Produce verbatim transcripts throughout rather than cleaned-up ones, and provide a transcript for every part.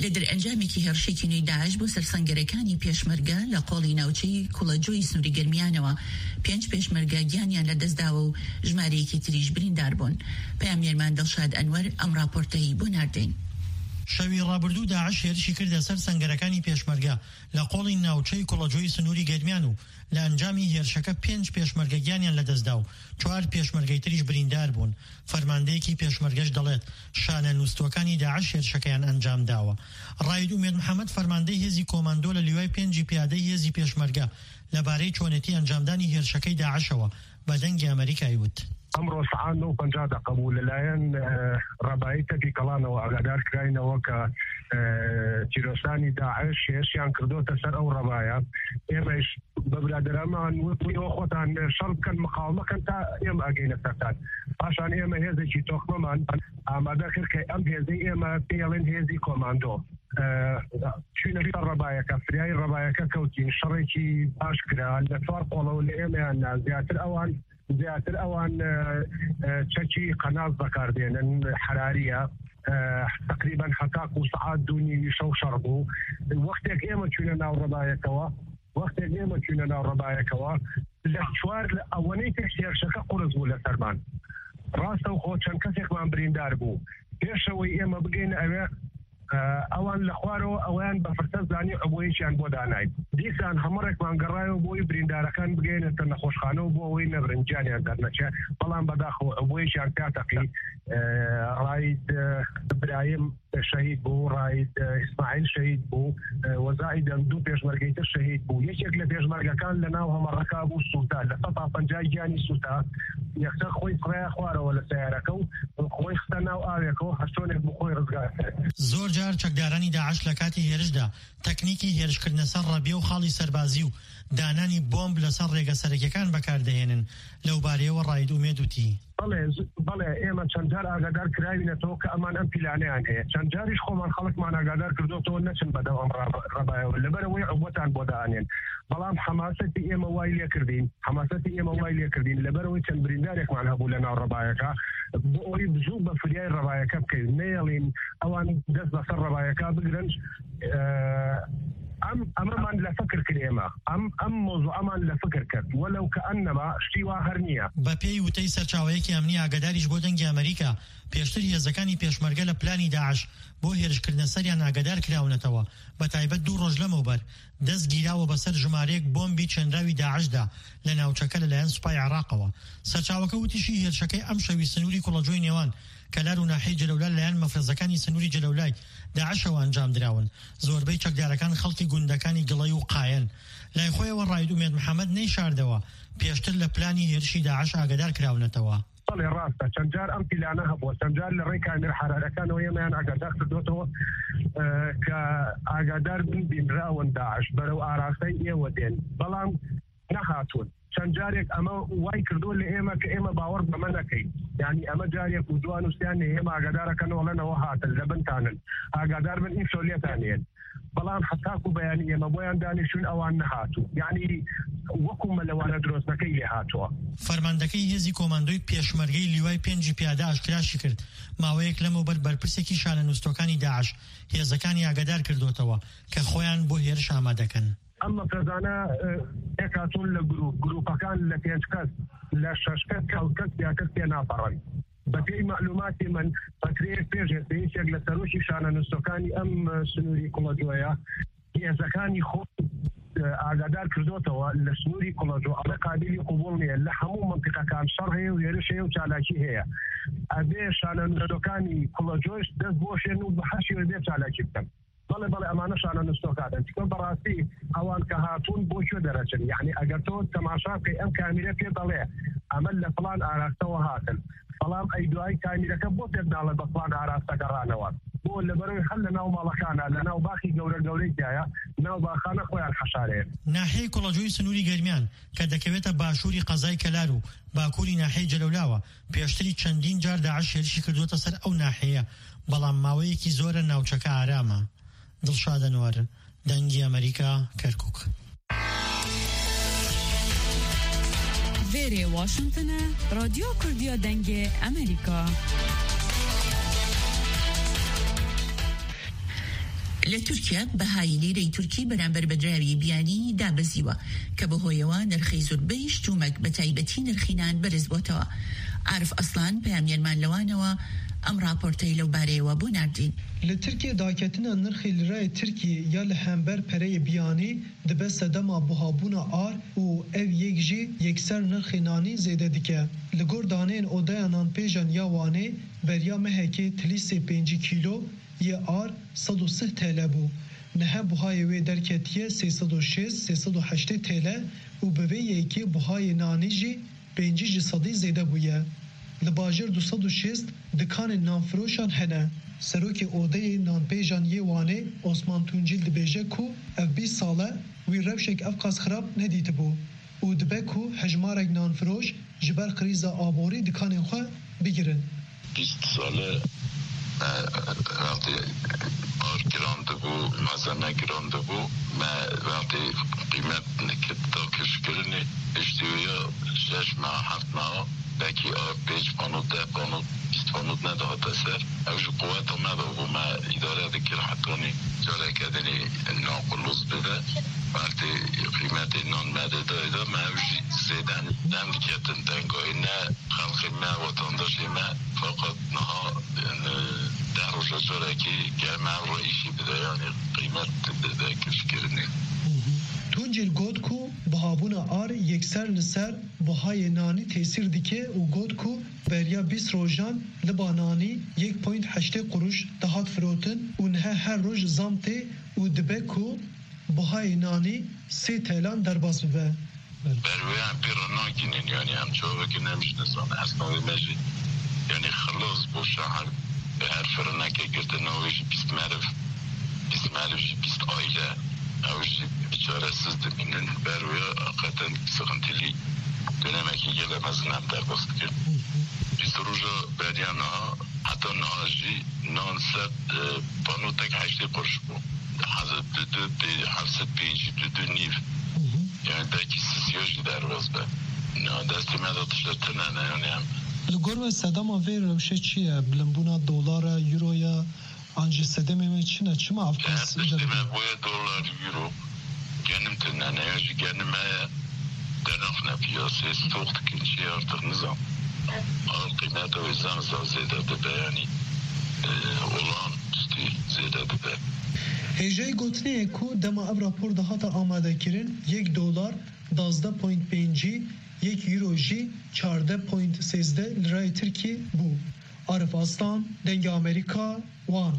لدر ئەنجامێکی هێرشێکی نوێی داعش بۆ سەرسەنگەرەکانی پێشمەرگە لە قۆڵی ناوچەی کوڵەجۆی سنووری گەرمیانەوە پێنج پێشمەرگە گیانیان لەدەستداوە و ژمارەیەکی تریش بریندار بوون. پەیامێرمان دڵشاد ئەنوەر ئەم راپۆرتەی بۆ ناردەین. شەوی ڕابردوو داعش هێرشی کردە سەر سەنگەرەکانی پێشمەرگە لە قۆڵی ناوچەی کوڵەجۆی سنووری گەرمیان و لە ئەنجامی هێرشەکە پێنج پێشمەرگە گیانیان لەدەستدا و چوار پێشمەرگەی تریش بریندار بوون. فەرماندەیەکی پێشمەرگەش دەڵێت شانە نووسۆکانی داعش هێرشەکەیان ئەنجام داوە. ڕاید ئومێد محەممەد فەرماندەی هێزی کۆماندۆ لە لیوای پێنجی پیادەی هێزی پێشمەرگە لەبارەی چۆنێتی ئەنجامدانی هێرشەکەی داعشەوە بە دەنگی ئەمریکای وت. ئەمڕۆ سعات نۆ و پەنجا دەقە بوو لەلایەن ڕەبایی تەکی کەڵانەوە ئاگادار کراینەوە کە تیرۆسانی داعش هێرشیان کردوتە سەر ئەو ڕەبایە. ئێمەش بە برادەرەمان وتوویەوە خۆتان شەڕ بکەن مقاومەکەن تا ئێمە ئەگەینە سەرتان. پاشان ئێمە هێزێکی تۆخمەمان ئامادە کرد کە ئەم هێزەی ئێمە پێڵێن هێزی کۆماندۆ چوینە سەر ڕەبایەکە فریای ڕەبایەکە کەوتین شەڕێکی باش کرا لە چوار قۆڵەوە لە ئێمەیان نا زیاتر ئەوان زیاتر ئەوان چەکی قەناز بەکاردێنن حراریە تقریبا حتاک و سعات دوونی شەو شەڕ بوو. وەختێک ئێمە چوینە ناو ڕەبایەکەوە وەختێک ئێمە چوینە ناو ڕەبایەکەوە لە چوار لە ئەوەنەی تێک هێرشەکە قورس بوو لە سەرمان. ڕاستە و خۆ چەند کەسێکمان بریندار بوو. پێشەوەی ئێمە بگەینە ئەوێ ئەوان لە خوارەوە ئەویان بە فرسە زانی ئەوەیەکیان بۆ دانای. دیسان هەمڕێکمان گەڕایەوە بۆی بریندارەکان بگەێنێتە نەخۆشخانەوە بۆ ئەوەی نەبرنجانیان دەرنەچێ. بەڵام بەداخەوە ئەوەیەکیان کاتەقی ڕاید برایم شەهید بوو، ڕاید ئیسماعیل شەهید بوو، وەزای دەم دوو پێشمەرگەیتر شەهید بوو. یەکێک لە پێشمەرگەکان لە ناو هەمەڕەکە بوو سووتا لە سەدا پەنجای گیانی سووتا یەکسەر خۆی فڕای خوارەوە لە سیارەکە و خۆی خستە ناو ئاوێکەوە هەشتۆنێک بوو خۆی ڕزگار. زۆر جار چەکدارانی داعش لە کاتی هێرشدا تەکنیکی هێرشکردنە سەر ڕەبیە و خاڵی سەربازی و دانانی بۆمب لەسەر ڕێگە سەرەکیەکان بەکاردەهێنن. لەو بارەیەوە ڕاید ئومێد وتی بەڵێ ئێمە چەند جار ئاگادار کراوینەتەوە کە ئەمان ئەم پیلانەیان هەیە. چەند جاریش خۆمان خەڵکمان ئاگادار کردوتەوە نەچن بەدەو ئەم ڕەبایەوە لەبەرەوەی عوبەتان بۆ دائانێن. بەڵام حەماسەتی ئێمە وای لێ کردین حەماسەتی ئێمە وای لێ کردین لەبەرەوەی چەند بریندارێکمان هەبوو لە ناو ڕەبایەکە بۆ ئەوەی بزوو بە فریای ڕەبایەکە بکەین نێڵین ئەوان دەست بەسەر ڕەبایەکە بگرن. ئەم ئەمەمان لە فکر کرد ئێمە ئەم ئەم مۆزوع ئەمان لە فکر کرد وەلەو کە ئەنەما شتی وا هەر نییە. بە پێی وتەی سەرچاوەیەکی ئەمنی ئاگاداریش بۆ دەنگی ئەمریکا پێشتر هێزەکانی پێشمەرگە لە پلانی داعش بۆ هێرشکردنە سەریان ئاگادار کراونەتەوە. بە تایبەت دوو ڕۆژ لەمەوبەر دەست گیراوە بەسەر ژمارەیەک بۆمبی چەندراوی داعشدا لە ناوچەکە لەلایەن سوپای عێراقەوە. سەرچاوەکە وتیشی هێرشەکەی ئەم شەوی سنووری کوڵەجۆی نێوان کەلار و ناحەی جەلەولا لەلایەن مەفرەزەکانی سنووری جەلەولای داعشەوە ئەنجام دراون. زۆربەی چەکدارەکان خەڵکی گوندەکانی گڵەی و قایەن. لای خۆیەوە ڕاید ئومێد محەممەد نەیشاردەوە پێشتر لە پلانی هێرشی داعش ئاگادار کراونەتەوە. بەڵێ ڕاستە چەند جار ئەم پیلانە هەبووە چەند جار لە ڕێی کامێر حرارەکانەوە ئێمەیان ئاگادار کردوتەوە کە ئاگادار بن بینراون داعش بەرەو ئاراستەی ئێوە دێن بەڵام نەهاتوون. چەند جارێک ئەمە وای کردو لە ئێمە کە ئێمە باوەڕ بەمە نەکەین. یعنی ئەمە جارێک و دوان وستیان ئێمە ئاگادارەکەنەوە لەنەوە هاتن لە بنتانن ئاگادار بن ئین شۆلێتانێن. بەڵام حتاکو بەیانی ئێمە بۆیان دانیشتون ئەوان نەهاتوو. یعنی وەکومە لەوانە درۆستەکەی لێ هاتووە. فەرماندەکەی هێزی کۆماندۆی پێشمەرگەی لیوای پێنجی پیادە ئاشکراشی کرد ماوەیەک لەمەوبەر بەرپرسێکی شانە نووسۆکانی داعش هێزەکانی ئاگادار کردوتەوە کە خۆیان بۆ هێرش ئامادەکەن. ئەمە پرزانە ئێکاتون لە گروپ گروپەکان لە پێنج کەس لە شەش کەس کەوت کەس یا کەس پێ ناپەڕن. بە پێی معلوماتی من بەکرێک پێشێت یەکێک لە سەرۆکی شانە نووسۆکانی ئەم سنووری کوڵەجۆیە هێزەکانی خۆ ئاگادار کردوتەوە لە سنووری کوڵەجۆ ئەڵێ قابلی قوبوڵ نییە لە هەموو منتیقەکان شەڕ هەیە و هێرش هەیە و چالاکی هەیە. ئەبێ شانە نووسۆکانی کوڵەجۆش دەست بۆشێن و بە هەر شێوە بێ چالاکی بکەن. بەڵێ بەڵێ ئەمانە شانە نووسۆکاتن چکە بەڕاستی ئەوان کە هاتوون بۆ کوێ دەرەچن. یعنی ئەگەر تۆ تەماشا بکەی ئەم کامیرە پێ دەڵێ ئەمە لە فڵان ئاراستەوە هاتن بەڵام ئەی دوای کامیرەکە بۆ پێ ناڵێ بە فڵان ئاراستە گەڕانەوە بۆ لەبەرەوەی هەر لە ناو ماڵەکانە لە ناو باخی گەورە گەورەیدایە ناو باخانە خۆیان حەشارەیە. ناحەی کوڵەجۆی سنووری گەرمیان کە دەکەوێتە باشووری قەزای کەلار و باکووری ناحەی جەلەولاوە پێشتری چەندین جار داعش هێرشی کردوتە سەر ئەو ناحەیە بەڵام ماوەیەکی زۆرە ناوچەکە ئارامە. دڵشاد ئەنوەر دەنگی ئەمریکا کەرکووک. وێرێ واشنگتنە رادیۆ کوردیە دەنگی ئەمریکا. لە تورکیا بەهای لیرەی تورکی بەرامبەر بەدراوی بیانی دابەزیوە کە بەهۆیەوە نرخی زۆربەی شتومەک بە تایبەتی نرخینان بەرز بۆتەوە. عارف ئەسلان پەیامێرمان لەوانەوە ئەم راپۆرتەی لەو بارەیەوە بۆ ناردین. لە تورکیا داکەتنە نرخی لیرەی تورکی یا لە هەمبەر پەرەی بیانی دەبێت سەدەما بوهابوونا ئار و ئەو یەک jî یەکسەر نرخی نانی زێدە دکە. li gor daneyên odaya nanpêjan ya Wanê beriya mehekê tilîsê pêncî kîlo yê ar sed û sih T L bû. Niha buhayê wê derketiye sê sed û şêst sê sed û heştê T L û bi vê yekê buhayê nanî jî pêncî ji sedî zêde bûye. Li bajêr du sed û şêst dikanên nanfiroşan hene. Serokê odayê nanpêjan yê Wanê Osman Tuncîl dibêje ku ev bîst sal e wî rewşek ev qas xirab nedîtibû û dibe ku hejmarek nanfiroş ji ber krîza aborî dikanên xwe bigirin. بیست ساله وقتی آر گرانده بو مزنه گرانده بو ما وقتی قیمت نکت دا کشکرنی اشتیویا شش ماه هفت ماه بکی آر پیچ پانود ده پانود بیست پانود نده ها تسر اوش قوت هم نده بو ما اداره دکر حتانی جاله کدنی ناقلوز بده وقتی قیمت نان مده دایده ما اوش زیدن نم دکتن دنگای نه خلقی ما وطنداشی ما فقط نها در روزا جاره که گرمه رو ایشی بده یعنی قیمت بده کشکرنی. Tuncîl got ku bihabûna ar yekser li ser bihayê nanî tesîr dike û got ku beriya bîst rojan li ba nanî yek point heştê quruş dihat firotin û niha her roj zam tê û dibe ku bihayê nanî sê telan derbas bibe. Berweyan pîra nakinin yani em çavekî nemişnesan esnavê me jî yani xelas bo şahar her fırınake girtin o jî bîst meriv bîst meriv jî bîst aile o jî çaresiz diminin berweya hakikaten sıkıntılı dönemeki gelemezin hem derbas dikir. Bîst roja beriya naha hatta naha jî nan sed pano tek heştê quruş bû. Du du hevsed pêncî du du nîv yani belki sisiya jî derbas be. Destê me da tiştine ne yani em Li gor ve sedema vê rewşe çi ye? Bilimbûna dolara, euroya an jî sedemê me çi ne? Çima ev qas tiştê me boya dolar, euro genim tune ne ya jî genim me dernaxne piyasê stok dikin çi artık nizam. Ar qîmeta wê zanza zêde dibe yani olan tiştî zêde dibe. Hêjeyê gotineyê ku dema ev rapor dihata amadekirin yek dolar dazde point pêncî yek euro jî çarde point sêzde lirayê Tirkî bû. Arif Aslan, Dengê Amerîka, Wan.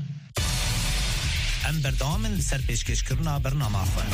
Em berdamin li ser pêşkêşkirina bernama xwe.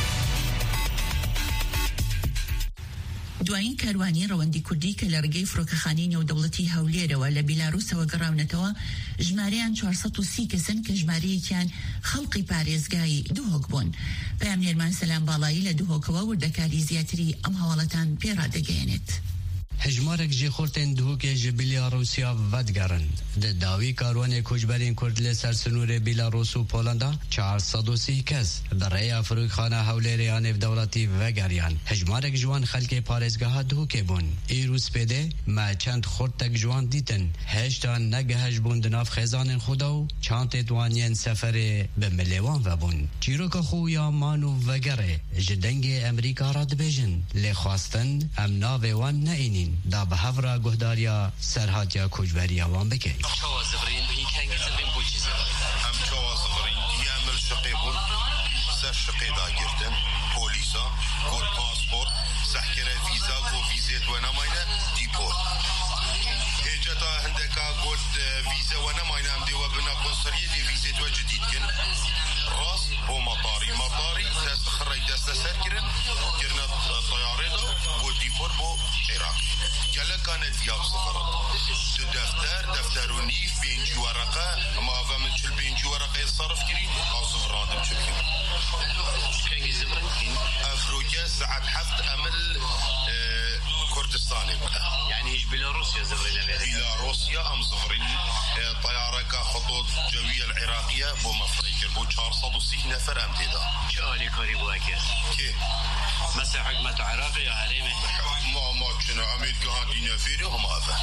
دوایین کاروانی ڕەوەندی کوردی کە لە ڕێگەی فڕۆکەخانەی نێودەوڵەتی هەولێرەوە لە بیلاڕووسەوە گەڕاونەتەوە ژمارەیان چوارسەد و سی کەسن کە ژمارەیەکیان خەڵقی پارێزگای دوهۆک بوون. پەیامنێرمان سەلام باڵایی لە دوهۆکەوە وردەکاری زیاتری ئەم هەواڵەتان پێڕادەگەیەنێت. هجمارek jê xortên duhokê ji Belarûsya vedigerin. Di dawî karwanê koçberên Kurd li ser sinûrê Belarûs û Polanda çar sed û sî kes bi rêya firûkxana Hewlêrê ya nêvdewletî vegeriyan. Hejmarek ji wan xelkê parêzgeha duhokê bûn. Îro spêdê me çend xortek ji wan dîtin. Heştan negehej bûn di nav xêzanên xwe de û çantê wan yên seferê bi milê wan vebûn. Çîroka xwe ya man û vegerê ji dengê Amerîka ra dibêjin. Lê xwastin em navê wan neînin. دا به هفرا گهداریا سرحاتیا کوچبریا وان بکی چاوا زبرین این کنگی زبرین بو چی زبرین هم چاوا زبرین دیامل شقی بون سر شقی دا گردن پولیسا گود پاسپورت سحکره ویزا گو ویزیت و نماینه دیپورت هیجتا هندکا گود ویزا و نماینه هم دیو بنا کنسریه دی ویزیت و جدید کن راست بو مطاری مطاری دست خرای دست سر کرن کرن طیاره دا گود دیپورت بو عراق گله کانت یاو سفرات تو دفتر دفتر و نیف بینجی ورقه اما اوام چل بینجی ورقه صرف کرین او سفراتم چل کرین کنگی زبرین کن افروکه ساعت هفت امل كردستاني يعني هيش بيلاروسيا زفرين بيلاروسيا ام زفرين طياره كخطوط جويه العراقيه بو مفريكر بو چهارصد و سی نفر ام تيدا شالي كاري بواكر كي مثلا حكمه عراقي يا حريمه ما ما كنا عميد كهان دي نفيري هم افا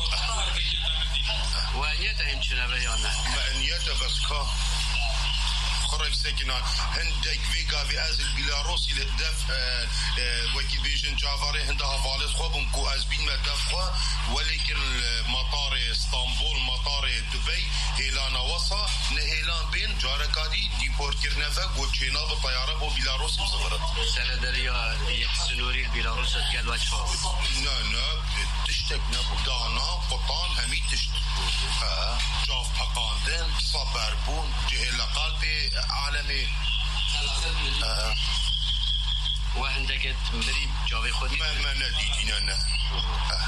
وانيته يمكن بيانا ما انيته بس كا خرج سكنا هندك فيغا في از البيلاروسي لدف وكي بيجن جافاري هندها فاليس خوبم كو از بين ما دفخوا ولكن مطار اسطنبول مطار دبي هيلانا وصا نهيلان بين جاركادي ديبورت كرنفا غوتشينا بالطياره بو بيلاروس مصغرت سردريا يحسنوري البيلاروس قال واشفا لا لا تشتكنا بدانا قطان همي تشت اه جاف حقاندن صبربون جهل قلبي عالمي اه وعندك مريب جاوي خودي ما ما نديتنا نا اه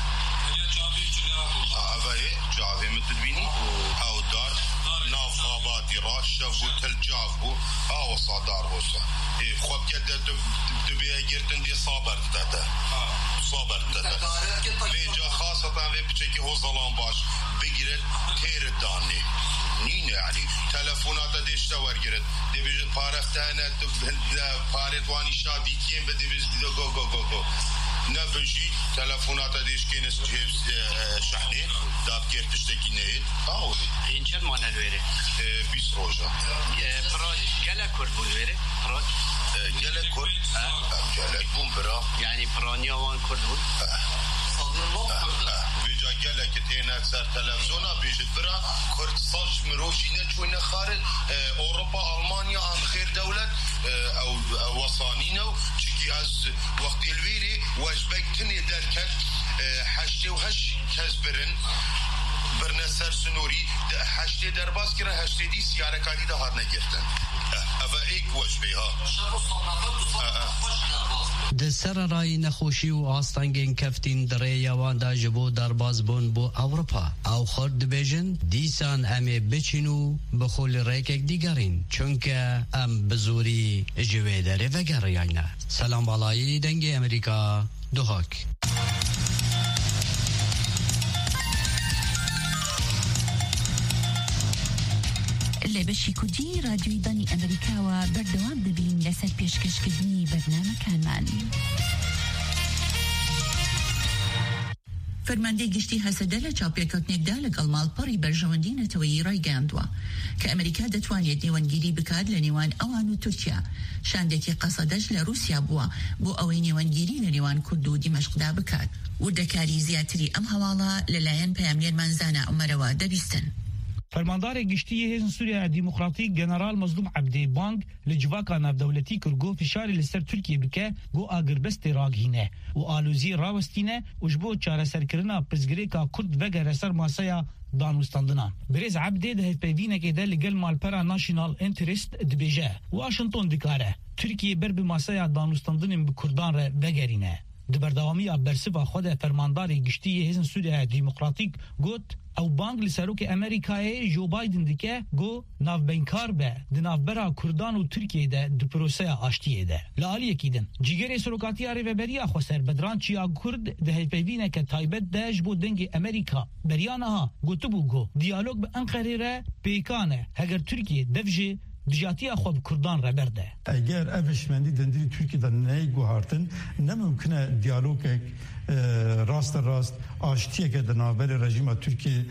اوه جاوي متدبيني او دار ناف غاباتي راشة وتل جافو او صادار وصا ايه خوب كده تبيها جرتن دي صابر تاتا صابر تاتا بيجا خاصة في بچكي هو ظلام باش بگیرد تیر دانی نینه يعني تلفونات دیش تور گرد دی بیش پارفتانه پاردوانی شادی کیم بدی بیش گو گو گو گو نبجی تلفونات دیش کینس جیبس شحنی داد کرتشتکی نهید آوری این چند مانه دویره؟ بیس روژا پراد گله کرد بود دویره؟ پراد؟ گله کرد گله بون برا يعني برانيا وان کرد بود؟ بیجا گله که تینه سر تلفزیونا بیجد برا کرد ساج مروشینه چوینه خارج اوروپا آلمانیا هم خیر دولت او وصانینو چکی از وقتی الویری واجبک تنی درکت حشتی و هش کس برن برنه سر سنوری هشتی درباز کرن هشتی دی سیاره کادی ده هار نگرتن اوه ایک واجبی ها د سر رای نخوشی و آستانگین کفتین دره یوان دا جبو درباز بون بو اوروپا او خورد بیجن دیسان امی بچینو بخول ریکک دیگرین چونکه ام بزوری جوه داره وگر یعنی سلام بالایی دنگ امریکا دوهاک لبشی کردی رادیوی دانی امریکا و بردوام دبین لسر پیشکشکردنی برنامه کانمان. فەرماندەی گشتی هەسەدە لە چاوپێکەوتنێکدا لەگەڵ ماڵپەڕی بەرژەوەندی نەتەوەیی ڕایگەیاندووە کە ئەمریکا دەتوانێت نێوەندگیری بکات لە نێوان ئەوان و تورکیا. شاندێکی قەسەدەش لە رووسیا بووە بۆ ئەوەی نێوەندگیری لە نێوان کورد و دیمەشقدا بکات. وردەکاری زیاتری ئەم هەواڵە لەلایەن پەیامێرمان زانا عومەرەوە دەبیستن. فرماندار گشتی هزن سوریه دموکراتیک جنرال مظلوم عبدی بانگ لجواکا نافدولتی کرگو فشاری لسر ترکیه بکه گو آگربست راگهینه و آلوزی راوستینه و جبو چاره سرکرنا پرزگریکا کرد وگه سر ماسایا دانوستاندنا. برز عبدی ده پیوینه که ده لگل مالپرا ناشنال انترست دبیجه واشنطن دکاره ترکیه بر به ماسایا دانوستاندنین بکردان را وگرینه. دبردوامی برسفا خود فرماندار گشتی هزن سوریه دموکراتیک گوت او بانگ لسروک امریکای جو بایدن دیگه گو ناف بینکار به د نافبرا کردان و ترکیه ده د پروسه آشتیه ده لالی کیدن جیگر سروکاتی اری و بریا خسر بدران چیا کرد ده هیپیوینه که تایبت ده جبو دنگ امریکا بریانها گوتبو گو دیالوگ به انقره ره پیکانه هگر ترکیه دفجه دجاتی خوب کردان را برده. اگر افشمندی دندری ترکیه در نهی گوهارتن نممکنه دیالوگ راست راست آشتیه که در نابر رژیم ترکیه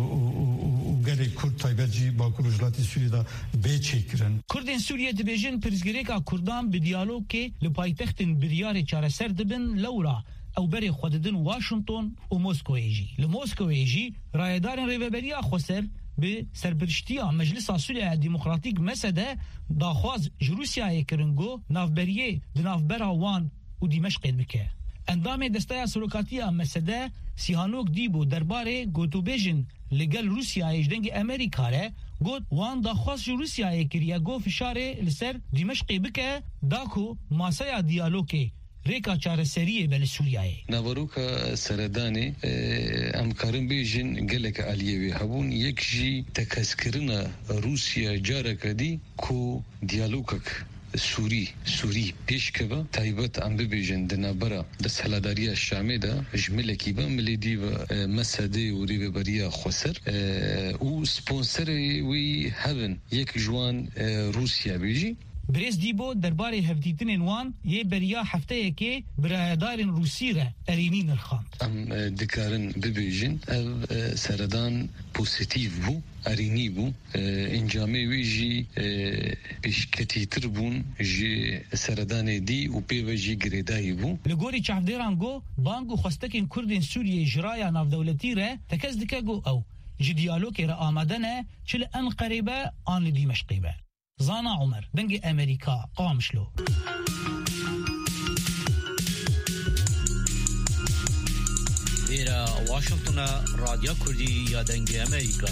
و گره کرد تایبجی با کروجلاتی سوریه دا بیچه کرن. کردین سوریه دبیجن پرزگریکا کردان به دیالوگ که لپایتختن بریار چاره سر دبن لورا او بری خوددن واشنطن و موسکویجی. لموسکویجی رایدارن ریوبریا خسر به سرپرشتیا مجلس سوریه دموکراتیک مسده داخواز روسیای کرنگو نافبریه د نافبرا وان و دمشق بکه. اندام دسته سروکاتیا مسده سیهانوک دیبو درباره گوتوبیجن لگل روسیای جدنگ امریکا ره گوت وان داخواز روسیای کریه گو فشاره لسر دمشق بکه داکو ماسایا دیالوگه ریکا چاره سریه بل سوریه ناوروکا سردانی ام کارن بیجن گلک علیوی هبون یک جی تکسکرنا روسیا جاره کدی کو دیالوگک سوری سوری پیش کبا تایبت ام ببیجن دنابرا دست هلاداری شامی دا جملکی با ملیدی و مسده و ریوبریا خسر و سپونسر وی هبن یک جوان روسیا بیجی برز دیبو درباره هفدیتن وان یه بریا هفته که برادر روسی را ارینی نرخاند. ام دکارن ببیجن سردان پوزیتیو بو ارینی بو انجامه ویجی پیشکتی تر بون جی سردان دی و پیوجی گریدایی بو. لگوری چهفدیران گو بانگو خواستکین کردین سوریه جرایا ناف دولتی را تکز دکا گو او جی دیالوگی را آمدنه چل ان قریبه آن لدیمشقی به. زانا عمر دنگ امریکا قامشلو. ایرا واشنطن رادیو کردی یا دنگ امریکا.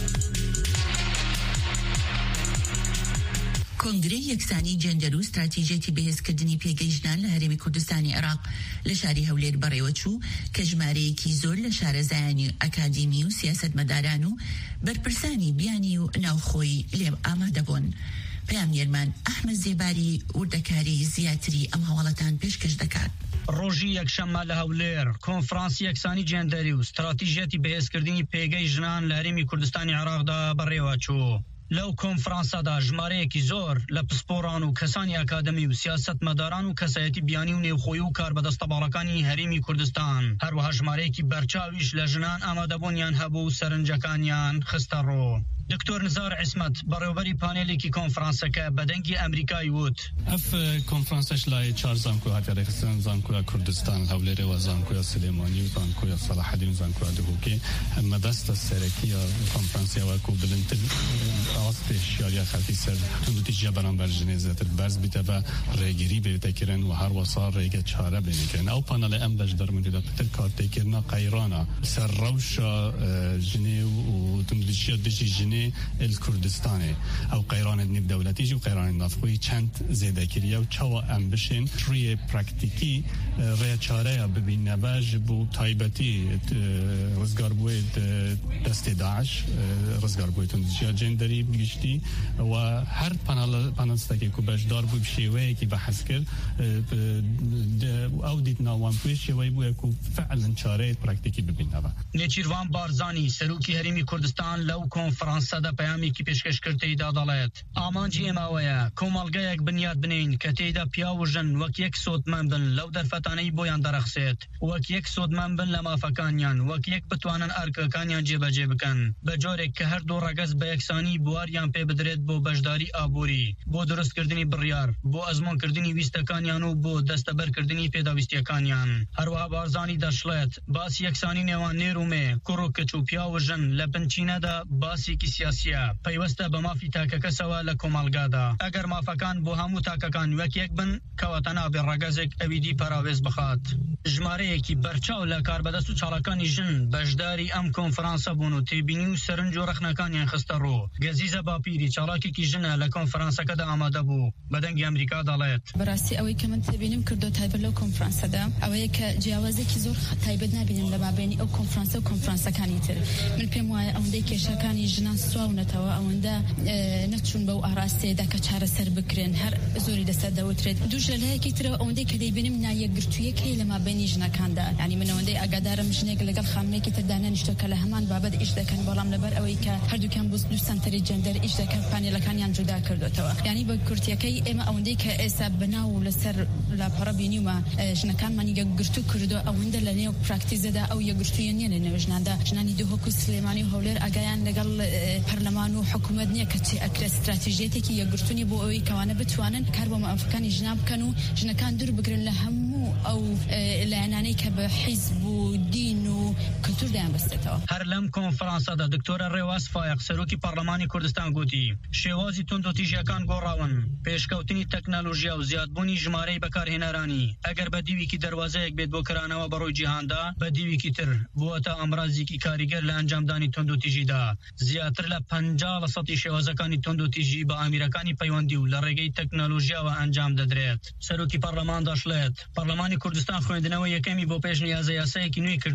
کنگره یکسانی جندر و استراتیجیتی بهزکردنی پێگەیشتن لە هەرێمی کوردستانی عێراق لە شاری هەولێر بەڕێوەچوو کە ژمارەیەکی زۆر لە شارەزایانی ئەکادیمی و سیاسەتمەداران و بەرپرسانی بیانی و ناوخۆی لێ ئامادەبوون. پەیامنێرمان ئەحمەد زێباری وردەکاری زیاتری ئەم هەواڵەتان پێشکەش دەکات. ڕۆژی یەکشەممە لە هەولێر کۆنفرانسی یەکسانی جێندەری و استراتیژیەتی بەهێزکردنی پێگەی ژنان لە هەرێمی کوردستانی عێراقدا بەڕێوەچوو. لەو کۆنفرانسادا ژمارەیەکی زۆر لە پسپۆران و کەسانی ئاکادەمی و سیاسەتمەداران و کەسایەتی بیانی و نێوخۆیی و کاربەدەستەباڵەکانی هەرێمی کوردستان هەروەها ژمارەیەکی بەرچاویش لە ژنان ئامادەبوونیان هەبوو و سەرنجەکانیان خستە ڕۆ. دکتۆر نزار عسمەت بەڕێوەبەری پانێلێکی کۆنفرانسەکە بە دەنگی ئەمریکای وت ئەف کۆنفرانسەش لای چار زانکۆ هاتیارێخستن زانکۆیا کوردستان هەولێرەوە زانکۆیا سلێمانی و زانکۆیا سەلاحەدین و زانکۆیا دهوکێ مەبەستە سەرەکیە کۆنفرانسیاوە کو بلندتر ئاواز پێشیاریە خەڵکی سەر توندوتیژە بەرامبەر ژنێ زیاتر بەرز بیتەوە ڕێگیری بێتەکردن و هەروەسا ڕێگە چارە بێنکردن ئەو پانەڵە ئەم بەش دەرمونیدا پتر کارتێکردنا قەیرانە سەر ڕەوشە ژنێ و توندوتیژە دژی ژنێ الکردستانه او قیران نب دولتی و قیران نافخوی چند زیاده کریه و چوا ام بشین روی پرکتیکی ریچاره ببین نواج بو تایبتی رزگار بوید دست داعش رزگار بوید تندجیا جندری بگشتی و هر پانال پانالستاکی که بشدار بود شیوهی که بحث کرد او دید ناوان پوی شیوهی بود که فعلا چاره پرکتیکی ببین نوا نچیروان بارزانی سروکی هریمی کردستان لو کنفرانس سەدا پەیامێکی پێشکەشکردەیدا دەڵێت ئامانجی ئێماوەیە کۆمەڵگەیەک بنیاد بنین کە تێیدا پیا و ژن وەک یەک سۆدمەند بن لەو دەرفەتانەی بۆیان دەرەخسێت وەک یەک سۆدمەند بن لە مافەکانیان وەک یەک بتوانن ئەرکەکانیان جێبەجێ بکەن بە جۆرێک کە هەردوو ڕەگەز بە یەکسانی بواریان پێ بدرێت بۆ بەشداری ئابووری بۆ دروستکردنی بڕیار بۆ ئەزمۆنکردنی ویستەکانیان و بۆ دەستەبەرکردنی پێداویستیەکانیان هەروەها بارزانی دەشڵێت باسی یەکسانی نێوان نێر و مێ کوڕ و کچ و پیا و ژن لە بنچینەدا باسێکی سیاسیە پەیوەستە بە مافی تاکەکەسەوە لە کۆمەڵگادا ئەگەر مافەکان بۆ هەموو تاکەکان وەک یەک بن کەواتە نابێ ڕەگەزێک ئەویدی پەراوێز بخات ژمارەیەکی بەرچاو لە کاربەدەست و چاڵەکانی ژن بەشداری ئەم کۆنفرانسە بوون و تێبینی و سەرنج و ڕەخنەکانیان خستە ڕۆ گەزیزە باپیری چاڵاکێکی ژنە لە کۆنفرانسەکەدا ئامادە بوو بە دەنگی ئەمریکا دەڵێت بەڕاستی ئەوەی کە من تێبینیم کردو تایبەت لەو کۆنفرانسەدا ئەوەیە کە جیاوازێکی زۆر تایبەت نابینم لە مابینی ئەو کۆنفرانسە و کۆنفرانسەکانی تر من پێم وایە ئەوەندەی کێشەکانی ژنان سواونەتەوە ئەوەندە نەچوون بەو ئاراستەیەدا کە چارەسەر بکرێن هەر زۆری دەسەر دەوترێت دووش لەلایەکی ترەوە ئەوەندەی کە دەیبینم نایەکگرتوویەک هەیە لە مابینی ژنەکاندا یعنی من ئەوەندەی ئاگادارم ژنێک لەگەڵ خانمێکی تر دانانیشتۆ کە لە هەمان بابەت ئیش دەکەن بەڵام لەبەر ئەوەی کە هەردووکیان بۆ دوو سنتەری جەندەر ئیش دەکەن پانێلەکانیان جودا کردوتەوە یعنی بە کورتیەکەی ئێمە ئەوەندەی کە ئێستا بناو لەسەر لاپەڕە بینیومە ژنەکانمان یەکگرتو کردو ئەوەندە لە نێو پراکتیزەدا ئەو یەکگرتوویە نییە لە نێو ژناندا ژنانی دووهۆک و سلێمانی و هەولێر ئاگایان لەگەڵ پەرلەمان و حکوومەت نییە کە چی ئەکرێت استراتیژیەتێکی یەکگرتوونی بۆ ئەوەی کەوانە بتوانن کار بۆ مافەکانی ژنا بکەن و ژنەکان دوور بگرن لە هەموو ئەو لایەنانەی کە بە حیزب و دین و کلتور دەیان بەستێتەوە هەر لەم کۆنفرانسەدا دکتۆرە ڕێواز فایق سەرۆکی پەرلەمانی کوردستان گوتی شێوازی توندوتیژیەکان گۆڕاون پێشکەوتنی تەکنەلۆژیا و زیادبوونی ژمارەی بەکارهێنەرانی ئەگەر بە دیویکی دەواازەیەک بێت بۆ کەرانەوە بەڕۆی جیهاندا بە دیویکی تر بووەتە ئەمڕازێکی کاریگەر لە ئەنجامدانی توندوتیژیدا زیاتر لە پەنجا لە سەدی شێوازەکانی توندوتیژی بە ئامیرەکانی پەیوەندی و لە ڕێگەی تەکنەلۆژیاوە ئەنجام دەدرێت سەرۆکی پەرلەمان دەشڵێت پەرلەمانی کوردستان خوێندنەوە یەکەمی بۆ پێشنیازە یاسایەکی نوێی کردووە کە بە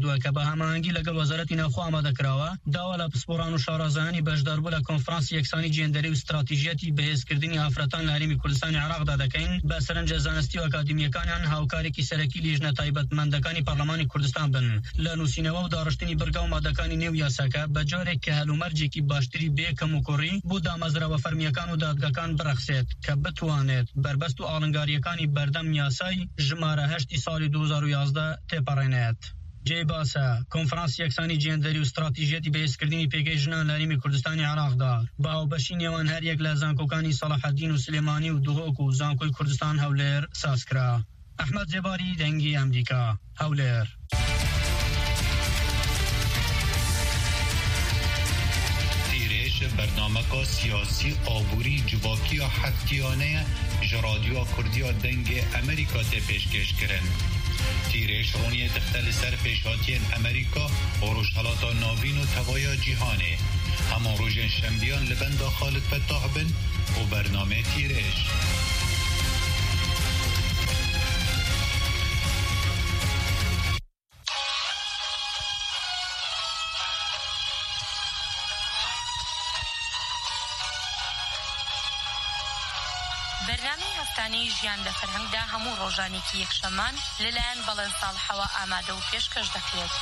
بەهاماهەنگی لەگەڵ وەزارەتی ناوخۆ ئامادەکراوە داوا لە پسپۆران و شارەزایانی بەشداربوو لە کۆنفرانسی یەکسانی جێندەری و استراتیژیەتی بەهێزکردنی ئافرەتان لە هەرێمی کوردستانی عێراقدا دەکەین بە سەرنجە زانستی و ئەکادیمیەکانیان هاوکارێکی سەرەکی لیژنە تایبەتمەندەکانی پەرلەمانی کوردستان بن لە نووسینەوە و داڕشتنی بەرگا و مادەکانی نێو یاساکە بە جارێک کە هەلومەرجێکی باشتری بێکەم و کوڕی بۆ دامەزراوە فەرمیەکان و دادگاکان بڕەخسێت کە بتوانێت بربەست و ئاڵنگاریەکانی بەردەم یاسای ژمارە هەشتی ساڵی دوو هەزار و یازدە تێپەڕێنێت. جێ باسە کۆنفرانسی یەکسانی جێندەری و استراتیژیەتی بەهێزکردنی پێگەی ژنان لە هەرێمی کوردستانی عێراقدا باوبەشی نێوان هەریەک لە زانکۆکانی سەلاحەدین و سلێمانی و دوهۆک و زانکۆی کوردستان هەولێر سازکرا. ئەحمەد جێباری دەنگی ئەمریکا هەولێر. برنامه سیاسی آبوری جواکی و حتیانه جرادیو کردیا دنگ امریکا ده پیشکش کرن. تیرش رونی دختل سر پیشاتین امریکا و روشحالاتا ناوین و توایا جیهانه. همان روژن شنبیان لبندا خالد فتاح بن و برنامه تیرش. بەرنامەی هەفتانەی ژیان لە فەرهەنگدا هەموو ڕۆژانێکی یەکشەمان لەلایەن بەڵێن ساڵحەوە ئامادە و پێشکەش دەکرێت.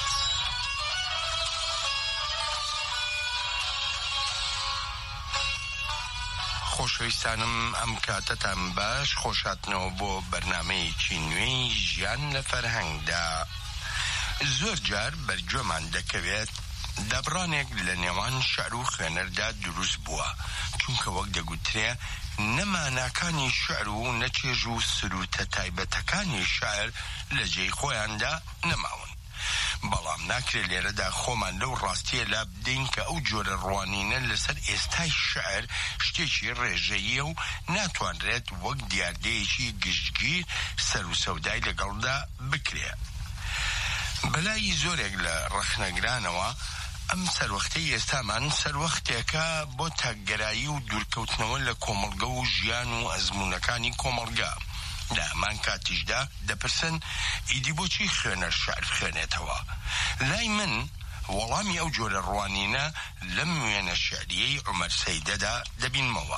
خۆشەویستانم ئەم کاتەتان باش خۆشاتنەوە بۆ بەرنامەیەکی نوێی ژیان لە فەرهەنگدا. زۆر جار بەرگوێمان دەکەوێت دەبڕانێک لە نێوان شەعر و خوێنەردا دروست بووە چونکە وەک دەگوترێ نەماناکانی شەعر و نەچێژ و سروتە تایبەتەکانی شەعر لە جێی خۆیاندا نەماون. بەڵام ناکرێت لێرەدا خۆمان لەو ڕاستیە لا بدەین کە ئەو جۆرە ڕوانینە لەسەر ئێستای شەعر شتێکی ڕێژەیە و ناتوانرێت وەک دیاردەیەکی گشتگیر سەر و سەودای لەگەڵدا بکرێ. بەلای زۆرێک لە ڕەخنەگرانەوە ئەم سەروەختەی ئێستامان سەروەختێکە بۆ تاکگەرایی و دوورکەوتنەوە لە کۆمەڵگە و ژیان و ئەزموونەکانی کۆمەڵگە. لە هەمان کاتیشدا دەپرسن ئیدی بۆچی خوێنەر شەعر خوێنێتەوە؟ لای من وەڵامی ئەو جۆرە ڕوانینە لەم وێنە شەعریەی عومەر سەیدەدا دەبینمەوە.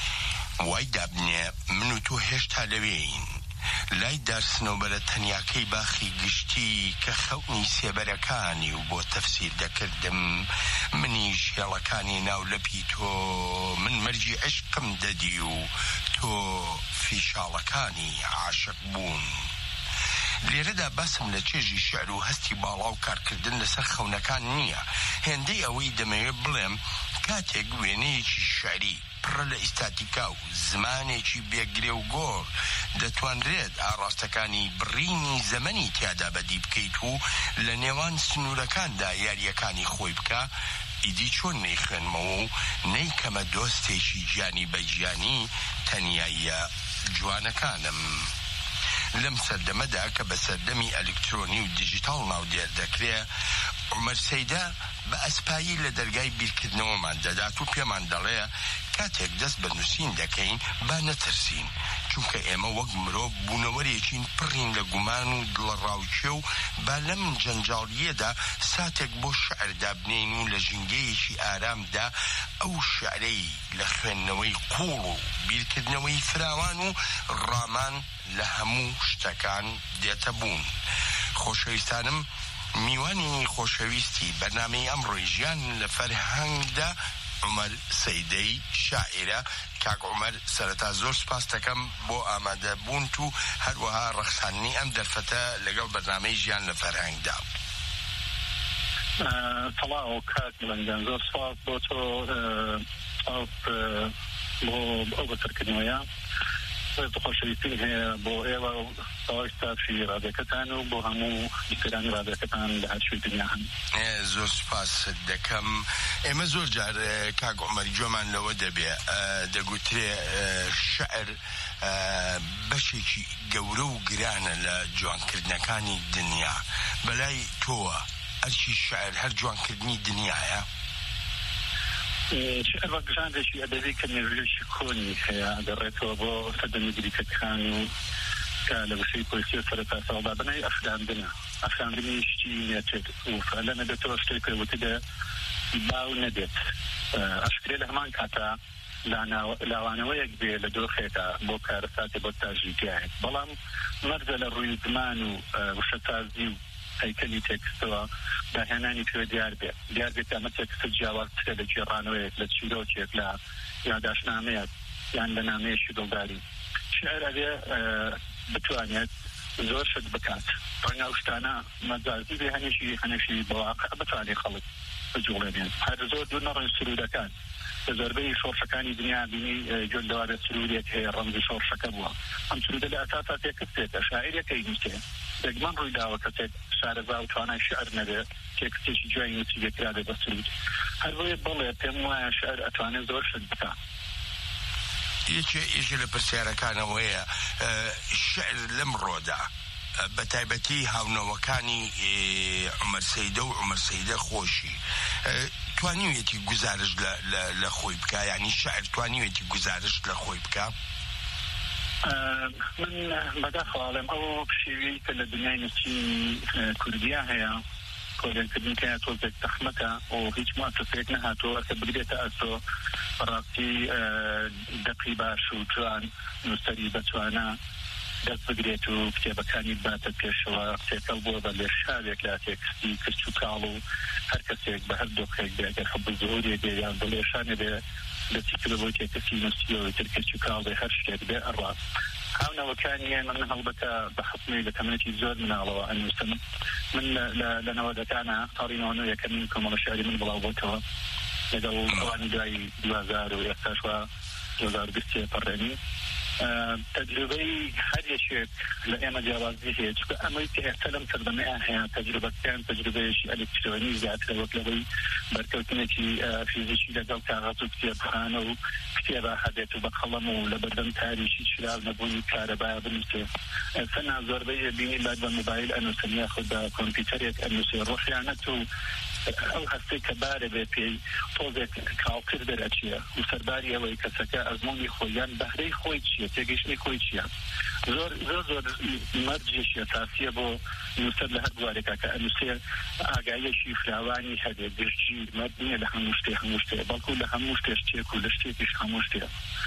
وای دابنێ من و تۆ هێشتا لەوێین. لای دارسنەوبەرە تەنیاکەی باخی گشتی کە خەونی سێبەرەکانی و بۆ تەفسیر دەکردم منیش هێڵەکانی ناولەپی تۆ من مەرجی عشقم دەدی و تۆ فیشاڵەکانی عاشق بوون. لێرەدا باسم لە چێژی شعر و هەستی باڵا و کارکردن لەسەر خەونەکان نییە. هێندەی ئەوەی دەمەوێت بڵێم کاتێک وێنەیەکی شعری پڕە لە ئیستاتیکا و زمانێکی بێگرێ و گۆڕ دەتوانرێت ئاڕاستەکانی بڕینی زەمەنی تیادا بەدی بکەیت و لە نێوان سنوورەکاندا یاریەکانی خۆی بکە، ئیدی چۆن نەیخوێنمەوە و نەیکەمە دۆستێکی گیانی بەگیانی تەنیاییە جوانەکانم. لەم سەردەمەدا کە بە سەردەمی ئەلکترۆنی و دیجیتاڵ ناودێر دەکرێ، عومەر سەیدە بە ئەسپایی لە دەرگای بیرکردنەوەمان دەدات و پێمان دەڵێ کاتێک دەست بە نووسین دەکەین با نەترسین چونکە ئێمە وەک مرۆڤ بوونەوەرێکین پڕین لە گومان و دڵە ڕاوچێ و با لەم جەنجاڵیەدا ساتێک بۆ شەعردا بنین و لە ژینگەیەکی ئارامدا ئەو شەعرەی لە خوێندنەوەی قوڵ و بیرکردنەوەی فراوان و ڕامان لە هەموو شتەکان دێتە بوون. خۆشەویستانم، میوانی خۆشەویستی بەرنامەی ئەمڕۆی ژیان لە فەرهەنگدا عومەر سەیدەی شاعرە. کاک عومەر، سەرەتا زۆر سپاس دەکەم بۆ ئامادەبوون و هەروەها ڕەخساندنی ئەم دەرفەتە لەگەڵ بەرنامەی ژیان لە فەرهەنگدا. تەواو کاک بەندیان، زۆر سپاس بۆ تۆ بۆ ئەو بەسەرکردنەوەیە. خۆشەویستی هەیە بۆ ئێوە و ساوای ستافی ڕادیۆکەتان و بۆ هەموو بیسەرانی ڕادیۆکەتان لە هەر شوێی دنیا هەن. زۆر سپاس دەکەم. ئێمە زۆر جار کاک عومەر گوێمان لەوە دەبێ دەگوترێ شەعر بەشێکی گەورە و گرانە لە جوانکردنەکانی دنیا. بەلای تۆوە ئەرکی شەعر هەر جوانکردنی دنیاە؟ شعر وەکژانێکی ئەدەبی کە نێژێکی کۆنی هەیە، دەڕێتەوە بۆ سەردەمی گریکەکان و كان لوشي بوليسي سرطة سوضا بناي أفلاندنا أفلاندني يشتي نيتد وفعلنا دتوشتي كوتدا باو ندت أشكري لهمان كاتا لأنا لوانويك بي لدوخيتا بو كارثات بو تاجيكيات بلام مرزل الروي زمان وشتازي هيكلي تكستوا بهناني في ديار بي ديار بي تامتك سجاوات لجيرانويك لتشيروتيك لا ياداشناميك يعني لناميش دلداري شعر أبي بتوانيت زور شد بكات طبعا وشتانا مزازي بي هنشي هنشي بواقع بتواني خلط الجغلين هذا زور دون نرى السرودة كان زربي شور شكاني دنيا بني جل دوار السرودية هي رمز شور شكبوها أم سرودة لأساسات يكتت شاعر يكي مستين دقمان رويدا وكتت شعر زاو توانا شعر نده كيكتش جوائي نتيجة كرادة بسرود هل روي بلي تموا شعر أتواني زور شد بكات یەکێ ئێژە لە پرسیارەکانەوەیە شعر لەم ڕۆدا بە تایبەتی هاونەوەکانی عومەر سەیدە و عومەر سەیدە خۆشی توانیوێتی گزارش لە خۆی بکە یعنی شعر توانیوێتی گزارش لە خۆی بکە من بەداخەڵم ئەو پشێوی کە لە دنیای نووسی کوردیا هەیە کۆلێنکردن کە تۆزێک تەخمەتە و هیچ مؤسسەیەک نەهاتۆ ئەکە بگرێتە ئەسۆ بەڕاستی دەقی باش و جوان نووسەری بەتوانە دەست بگرێت و کتێبەکانی باتە پێشەوە کتێکەڵ بۆ بە لێ شاوێک لا تێکستی کرچ و کاڵ و هەر کەسێک بە هەر دۆخێک بێ ئەگەر حەب زۆرێ بێ یان بەلێشانێ بێ دەستی کرد بۆ تێکەسی نووسیەوە تر کرچ و کاڵ بێ هەر شتێک بێ ئەڕاست هاونەوەکانیان من هەڵبەتە بە حکمی لە تەمەنێکی زۆر مناڵەوە ئەنووسم من لە نەوەدەکانە ساڵی نۆ یەکەمین کۆمەڵە شێعری من بڵاو بۆتەوە لەگەڵ ئەوانی دوای دوازار و ئێستاشوا دوو هەزار و بیست پەڕێنی تجربەی هەر یەکێک لە ئێمە جیاوازی هەیە چونکە ئەمەی کە ئێستا لەم سەردەمەیە هەیە تەجربەکان تەجربەیەکی ئەلکترۆنی زیاترە وەک لەوەی بەرکەوتنێکی فیزیکی لەگەڵ کاغەز و کتێبخانە و کتێبە هەبێت و بە قەڵەم و لە بەردەم تاریشی شراو نەبوونی کارەبایە بنووسێ ئێستا زۆربەی بینی لات بە موبایل ئەنووسن یاخود بە کۆمپیوتەرێک ئەنووسێ ڕۆحیانەت و ئەو هەستەی کە بارە بێ پێی تۆزێک کاڵکر دەرەچیە و سەرباری ئەوەی کەسەکە ئەزمۆنی خۆیان بەهرەی خۆی چییە تێگەیشتنی خۆی چییە زۆر زۆر زۆر مەرجێکی ئەساسیە بۆ نووسەر لە هەر بوارێکە کە ئەنووسێ ئاگایەکی فراوانی هەبێت گشتی مەرج نییە لە هەموو شتێ هەموو شتێ بەڵکو لە هەموو شتێ شتێک و لە شتێکیش هەموو شتێ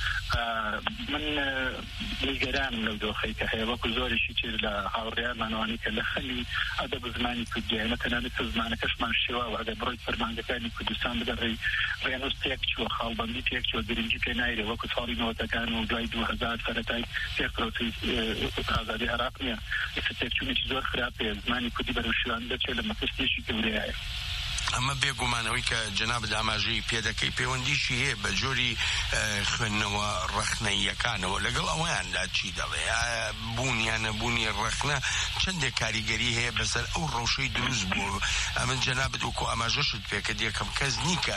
من نیگەرانم لەو دۆخەی کە هەیە وەکو زۆرێکی تر لە هاوڕێیانمانەوانی کە لە خەلی ئەدەب زمانی کوردیە تەنانەت زمانەکەشمان شێوە و ئەگەر بڕۆی فەرمانگەکانی کوردستان بدەڕێی ڕێنووس تێک چووە خاڵبەندی تێک چووە گرنگی پێ نایرێ وەکو ساڵی نەوەتەکان و دوای دوو هەزار سەرەتای پێکڕۆتی ئازادی عێراق نییە ئێستا تێکچوونێکی زۆر خراپێ زمانی کوردی بەرەو شێوان دەچێت لە مەکەستێکی گەورەیە ئەمە بێگومانەوەی کە جەناب داماژەی پێدەکەی پەیوەندیشی هەیە بە جۆری خوێندنەوە ڕەخنەییەکانەوە لەگەڵ ئەوەیاندا چی دەڵێ بوونیانە بوونی ڕەخنە چەندێک کاریگەری هەیە بەسەر ئەو ڕەوشەی دروست بوو ئەمن جەنابەت وەکو ئاماژەشت پێکە دیەکەم کەس نیکە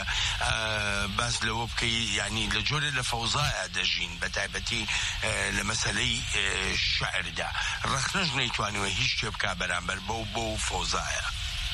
باس لەوە بکەی یعنی لە جۆرە لە فەوزایە دەژین بە تایبەتی لە مەسەلەی شعردا ڕەخنەش نەیتوانەوە هیچ شتێ بکا بەرامبەر بەو بۆ فەوزایە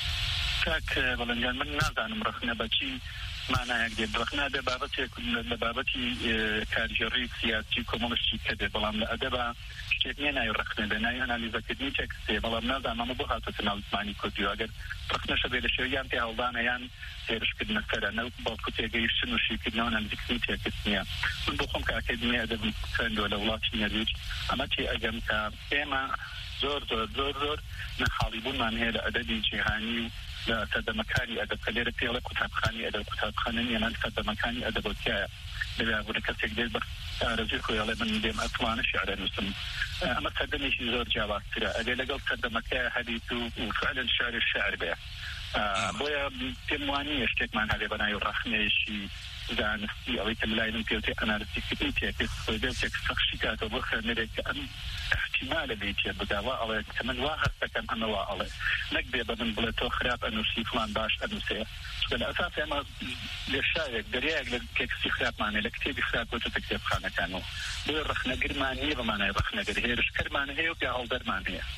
کاک بەڵەنجان من نازانم ڕەخنە بەچی مانایەک دێت ڕەخنە بێ بابەتێک لە بابەتی کارژێڕی سیاسی کۆمەڵشتی کە دێ بەڵام لە ئەدەبە شتێک نییە ناوی ڕەخنە بێ ناوی ئەنالیزەکردنی تێکستێ بەڵام نازانم ئەمە بۆ هاتووەتە ناو زمانی کوردی و ئەگەر ڕەخنەشە بێ لە شێوەیان پێ هەڵدانە یان تێرشکردنە سەرە نەوەک بەڵکو تێگەیشتن و شیکردنەوە نزیکردنی تێکست نییە من بۆ خۆم کە ئەکادمیای ئەدەب خوێندووە لە وڵاتی نەرویج ئەمە تێ ئەگەم کە ئێمە زۆر زۆر زۆر زۆر نەخاڵیبوونمان هەیە لە ئەدەبی جیهانی لە سەردەمەکانی ئەدەب کە لێرە پێڵە قوتابخانی ئەدەب قوتابخانە نیە نان سەردەمەکانی ئەدەبەتیایە لەبێ کەسێک دێت بە ئارەزوی خۆیڵێ من دێم ئەتوانە شیعرە نووسم ئەمە سەردەمێکی زۆر جیاوازترە ئەگەر لەگەڵ سەردەمەکەیە هەبیت و فعلا شعر شعر بێ بۆیە پێم وانییە شتێکمان هەبێ بە ناوی ڕەخنەیەشی زانستی ئەوەی کە لای من پێوتێ ئەنالیزیکردنی تێکست خۆی دێتێک سەخشی کاتەوە بۆ خوێنەرێک کە ئەم احتیمالە بێتێ بگاوا ئەڵێ کە من وا هەستەکەم ئەمەوا ئەڵێ نەک بێ بە من بڵێت تۆ خراپ ئەنووسی فڵان باش ئەنووسێ چونکە لە ئەساس ئێمە لە شاوێک دەریایەک لە تێکستی خراپمانێ لە کتێبی خراپ بۆتە کتێبخانەکانەوە بۆیە ڕەخنەگرمان نییە بەمانای ڕەخنەگەر هێرشکەرمان هەیە و پیا هەڵدەرمان هەیە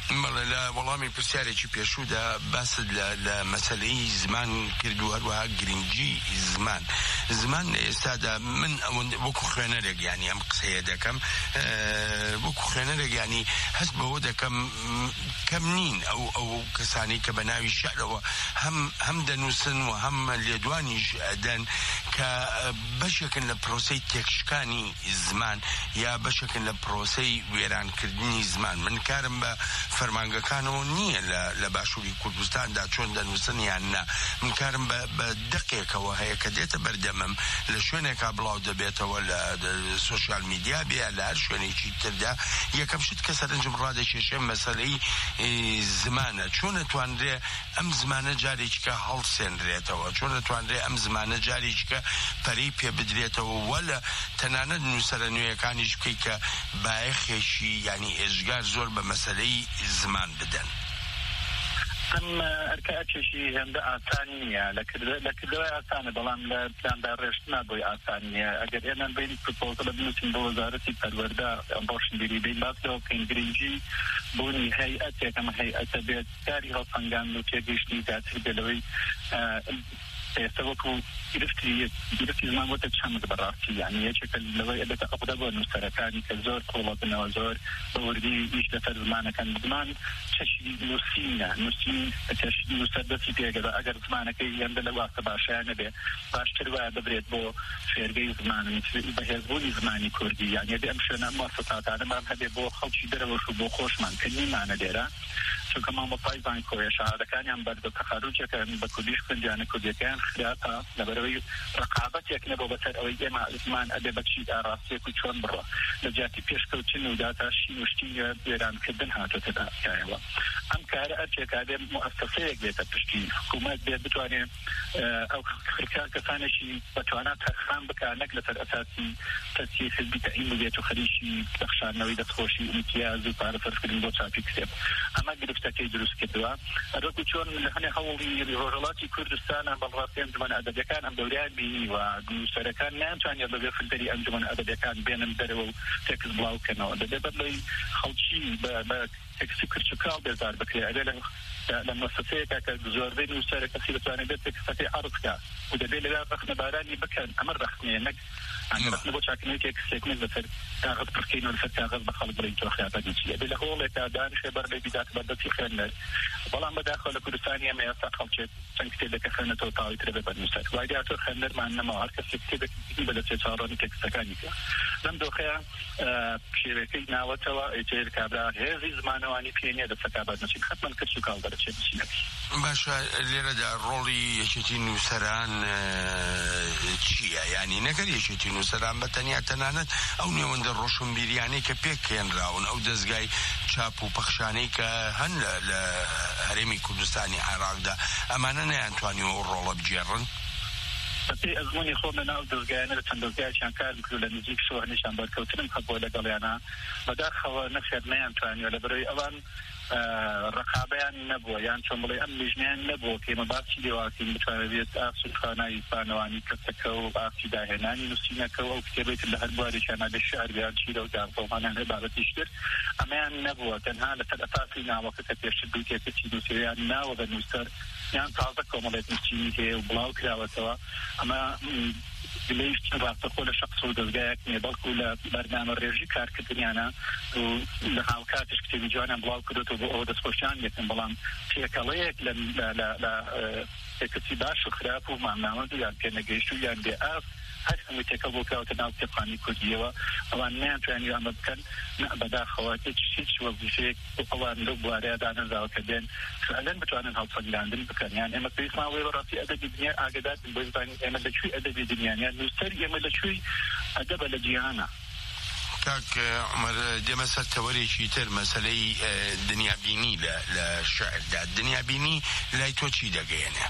لا وەڵامی پرسیارێکی پێشوودا باست لە مەسەلەی زمان کردو هەروەها گرنگی زمان زمان ئێستادا من وەکو خوێنەرێک ینی ئەم قسەیە دەکەم وەکو خوێنەرێک ینی هەست بەوە دەکەم کەم نین ئەو ئەو کەسانی کە بە ناوی شعرەوە هەم هەم دەنووسن و هەم لێدوانیش دەن کە بەشێکن لە پرۆسەی تێکشکانی زمان یا بەشێکن لە پرۆسەی وێرانکردنی زمان من کارم بە فەرمانگەکانەوە نییە لە باشووری کوردستاندا چۆن دەنووسن یان نا من کارم بە دقێکەوە هەیە کە دێتە بەردەمم لە شوێنێکا بڵاو دەبێتەوە لە سوشیال میدیا بێ لە هەر شوێنێکی تردا یەکەم شت کە سەرنجم ڕادەکێشێ مەسەلەی زمانە چۆن دەتوانرێ ئەم زمانە جارێکیکە هەڵسێنرێتەوە چۆن دەتوانرێ ئەم زمانە جارێکیکە پەرەی پێ بدرێتەوە وە لە تەنانەت نووسەرە نوێیەکانیش بکەی کە بایەخێشی ینی ئێژگار زۆر بە مەسەلەی زمان بدەن. ئەم ئەرکاتێکی هێندە ئاسان نییە لە کردەوەی ئاسانە بەڵام لە پلاندا ڕێشتنا بۆی ئاسان نییە ئەگەر ئێمە بینی پرۆپۆزەڵە بنووسین بۆ وەزارەتی پەروەردە ئەم ڕۆشنبیری بین باسەوە بکەین گرنگی بوونی هەیئەتێک ئەمە هەیئەتە بێت کاری هەڵسەنگاندن و تێگەیشتنی زیاتر بێ لەوەی ئێستا وەکو گرفتی گرفتی زمان وەتە چەند بەڕاستی یعنی یەکێکە لەوەی ئەبێتە ئەقدە بۆ نووسەرەکانی کە زۆر کۆڵە بنەوە زۆر بە وردی هیچ لەسەر زمانەکان زمان چەشی نووسینە نووسین نووسەر دەستی پێگەدا ئەگەر زمانەکەی هێندە لە واسە باشیان نەبێ باشتر وایە ببرێت بۆ فێرگەی زمان بەهێزبوونی زمانی کوردی یعنی ئەم شوێنە مؤسساتانەمان هەبێ بۆ خەڵکی دەرەوەش و بۆ خۆشمان کە نیمانە لێرە چونکە مامۆستای زانکۆیە شەهادەکانیان بەردە تەخەروجێکن بە کوردیش خوێندیانە کوردیەکەیان خراپە لەبەرەوەی ڕقابەتێک نەبوو بەسەر ئەوەی ئێمە زمان ئەبێ بەچی ئاڕاستێک و چۆن بڕۆ لە جیاتی پێشکەوتن و داتاشی وشتی وێرانکردن هاتۆتە داستایەوە ئەم کارە ئەرچێکا بێ مؤسسەیەک بێتە پشتی حکوومەت بێت بتوانێت ئەو خرکار کەسانێکی بەتوانات تەرخان بکە نەک لەسەر ئەساسی تەسیە حزبی تەعیین بێت و خەریکی بەخشاندنەوەی دەستخۆشی ئیمتیاز و پارە سەرفکردن بۆ چاپی کتێب ئەمە گرفتەکەی دروست کردووە ئەرۆک چۆن لە هەنێ هەوڵی ڕۆژهەڵاتی کوردستانە بەڵڕاستی ئەنجومەن ئەدەبیەکان ئەم دەوریان بینی و نووسەرەکان ناتوانێت بەبێ فلتەری ئەنجومەن ئەدەبیەکان بێنن دەرەوە و تێکس بڵاوکەنەوە دەبێت بەبێ خەڵکی بە تێکسی کرچکاڵ بێزار بکرێ ئەبێ لە مؤسسەیەکە کە زۆربەی نووسەرە کەسی دەتوانێت بێت تێکسەکەی عەرض بکات و دەبێت لەوێ ڕەخنەبارانی بکەن ئەمە ڕەخنەیە نەک ئەنجومەن بۆ چاکنەوەی تێکسێک نەک لەسەر کاغذ پڕکەین و لەسەر کاغذ بە خەڵک بڵین تۆ خیاطەتی چییە بێ لە هۆڵێکا دانیشێ بەربەی بیدات بەردەستی خوێندنەر بەڵام بەداخەوە لە کوردستانی ئێمە ئێستا خەڵکێک چەند کتێبێکە خوێنێتەوە تاوی ترە بێ بە نووسەر وای دیاتۆ خوێندنەرمان نەماوە هەر کەسێک کتێبێکی بە لە سێ چاڕۆنی تێکستەکانی کە لەم دۆخەیە شێوەکەی ناوەتەوە ئیتر کابرا هێزی زمانەوانی پێنیە دەسەکابات نەچین حتمەن کرچ و کاڵ دەرەچێت بچینەکەی باشە لێرەدا ڕۆڵی یەکێتی نووسەران چییە ینی نەگەر یەکێتی نووسەران بە تەنیا تەنانەت ئەو نێوەندە ڕۆشنبیریانەی کە پێکێنراون ئەو دەستگای چاپ و پەخشانەی کە هەن لە هەرێمی کوردستانی عێراقدا ئەمانە نەیانتوانیەوە ڕۆڵە بجێڕن بەپێی ئەزمموی خۆم لە ناو دەستگایانە لە چەند دەستگایان کار کرد لە نزیک شۆ هەنیشان بەرکەوتنم هەبووە لەگەڵیانە بەداخەوە نەخێر نەیانتوانیوە لەبەرەوەی ئەوان ڕقابەیان نەبووە یان چۆن بڵێ ئەم لیژنیان نەبووە کە ئێمە باسی لێواکەین بتوانێت ئاسوودخانای پانەوانی کەسەکە و ئاسی داهێنانی نووسینەکەەوە و کتێبێت لە هەر بوارێکیانە لە شعریان چیرە و دارتۆمانیان هەیە بابەتیش کرد ئەمەیان نەبووە تەنها لەسەر ئەساسی ناوەکە کە پێشتر بووکێتی نووسیریان ناوە بە نووسەر یان تازە کۆمەڵێت نووسینی هەیە و بڵاو کراوەتەوە ئەمە لەیش ڕاستەخۆ لە شخص و دەستگایەک نیە بەڵکو لە بەرنامە ڕێژی کارکردنیانە و لە هاوکاتش کتێبی جوانیان بڵاو کردوێتەوە بۆ ئەوە دەستخۆشیان یەکەن بەڵام پێکەڵەیەک لە تێکسی باش و خراپ و مامناوەند و یان پێنەگەیشت و یان بێ ئاف هەر هەمووی تێکەڵ بۆ کراوەتە ناو کتێبخانەی کوردیەوە ئەوان نەیانتوانی ئەمە بکەن بەداخەوە هیچ وەزیفەیەک ئەوان لەو بوارەیەدا نەنزاوە کە بێن فعلەن بتوانن هەڵسەنگاندن بکەن یان ئێمە پێویستمان وێ بەڕاستی ئەدەبی دنیا ئاگادار بن بۆ بزانین ئێمە لەکوێی ئەدەبی دنیان یان نووسەر ئێمە لەکوێی ئەدەبە لە جیهانە کاک عمر دێمە سەر تەوەرێکی تر مەسەلەی دنیابینی لە شعردا دنیابینی لای تۆ چی دەگەیەنێ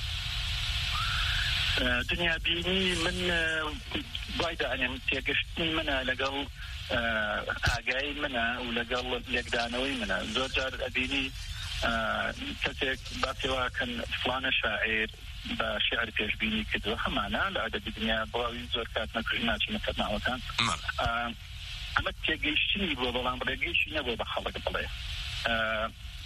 دنیابینی من دوایدا ئەنێم تێگەشتنی منە لەگەڵ ئاگایی منە و لەگەڵ یەکدانەوەی منە زۆر جار ئەبینی کەسێک باسێواکەن فلانە شاعیر بە شعر پێشبینی کردووە هەمانە لە ئەدەبی دنیا بڵاوی زۆر کات نەکردی ناچینە سەر ناوەکان ئەمە تێگەیشتنی بووە بەڵام ڕێگەیشتی نەبووە بە خەڵک بڵێ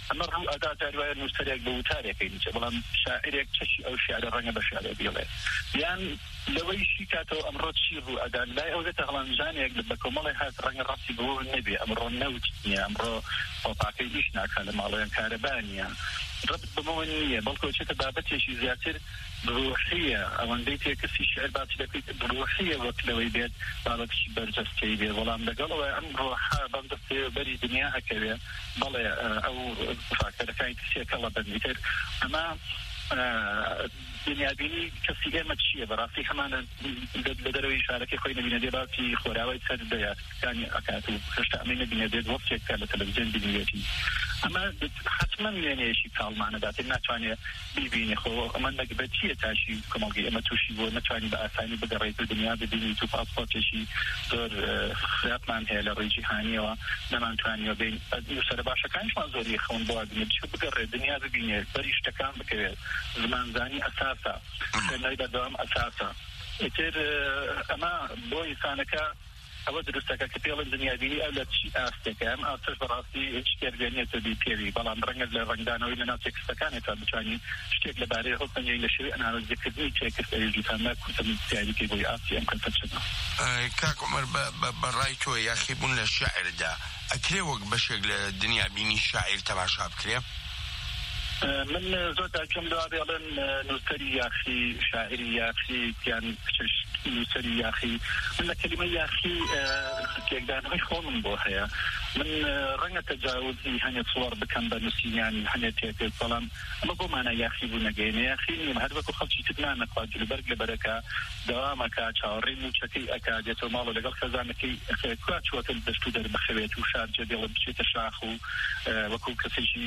ئەمە ڕوو ئەدا جاروایە نووسەرێک بە وتارێکەکەی چ بەڵام شاعرێک چەشی ئەو شیعرە ڕەنگە بە شیعرە بێڵێ یان لەوەیشی کاتەوە ئەمڕۆ چی ڕوو ئەدا لای ئەو دێتە هەڵامژانێک بە کۆمەڵی هات ڕەنگە ڕاستی بۆ نەبێ ئەمڕۆ نەوت نییە ئەمڕۆ پاکەی دیش ناکات لە ماڵەیان کارەبانیە ڕەبت بەمەوە نییە بەڵکو چێتە بابەتێکی زیاتر بروحية أو عندي كسي شعر بعد لك بروحية وكلوي بيت بعد شيء برجستي بيت والله من قالوا أم روح بندست بري دنيا هكذا بلا أو فاكر كاين كسي كلا بنيتر أما دنيا بيني كسي ما تشيه براسي كمان لدروي شارك خوينا بينا دباتي خوراوي سد ديات يعني أكاتو خشتأمين بينا ديت وقت كلا تلفزيون بنيتي أما حتما يعني شيء قال معنا ذات الناس يعني بيبيني خو أما نقبتيه تاشي كمالجي أما توشي و نتواني بأساني بدريت الدنيا بديني تو باسبورت شيء دور خياط من هي لريجي هاني و نمان تواني بين يسر باشا كانش منظوري خون بواد مدشو بقرر الدنيا ببيني بريش تكام بكبير زمان زاني أساسا نايدا دوام أساسا اتر أما بوي سانكا ئەوە دروستەکە کە پێڵن دنیابینی ئەو لە چی ئاستێکەم ئاستش بەڕاستی هیچ شتێرگەنیێتە بی پێوی بەڵام ڕەنگە لە ڕنگدانەوەی لە ناو تێکستەکانێتە بتوانین شتێک لەبارەی هەڵسەنگی لە شێوەی ئەنالیزەکردنی تێکستەی جوتانە کوتم سیاریکی بۆی ئاستی ئەم کەسەچنە کاک عومەر بەڕای تۆ یاخی بوون لە شاعردا ئەکرێ وەک بەشێک لە دنیابینی شاعر تەماشا بکرێ من زۆر داکەم لەوا بێڵێن نووسەری یاخی شاعری یاخی یان نووسەری یاخی من لە کەلیمە یاخی تێکدانەوەی خۆمم بۆ هەیە من ڕەنگە تەجاوزی هەنێ سوار بکەم بە نووسینیان هەنێ تێکێت بەڵام ئەمە بۆ مانە یاخی بوو نەگەینە یاخی نیم هەر وەکو خەڵکی تر نانەخوات لەبەرگ لەبەرەکە دەوامەکە چاوەڕێی موچەکەی ئەکا دێتەوە ماڵە لەگەڵ خەزانەکەی کوا چوەتە دەشت و دەربەخەوێت و شارجە دێڵە بچێتە شاخ و وەکو کەسێکی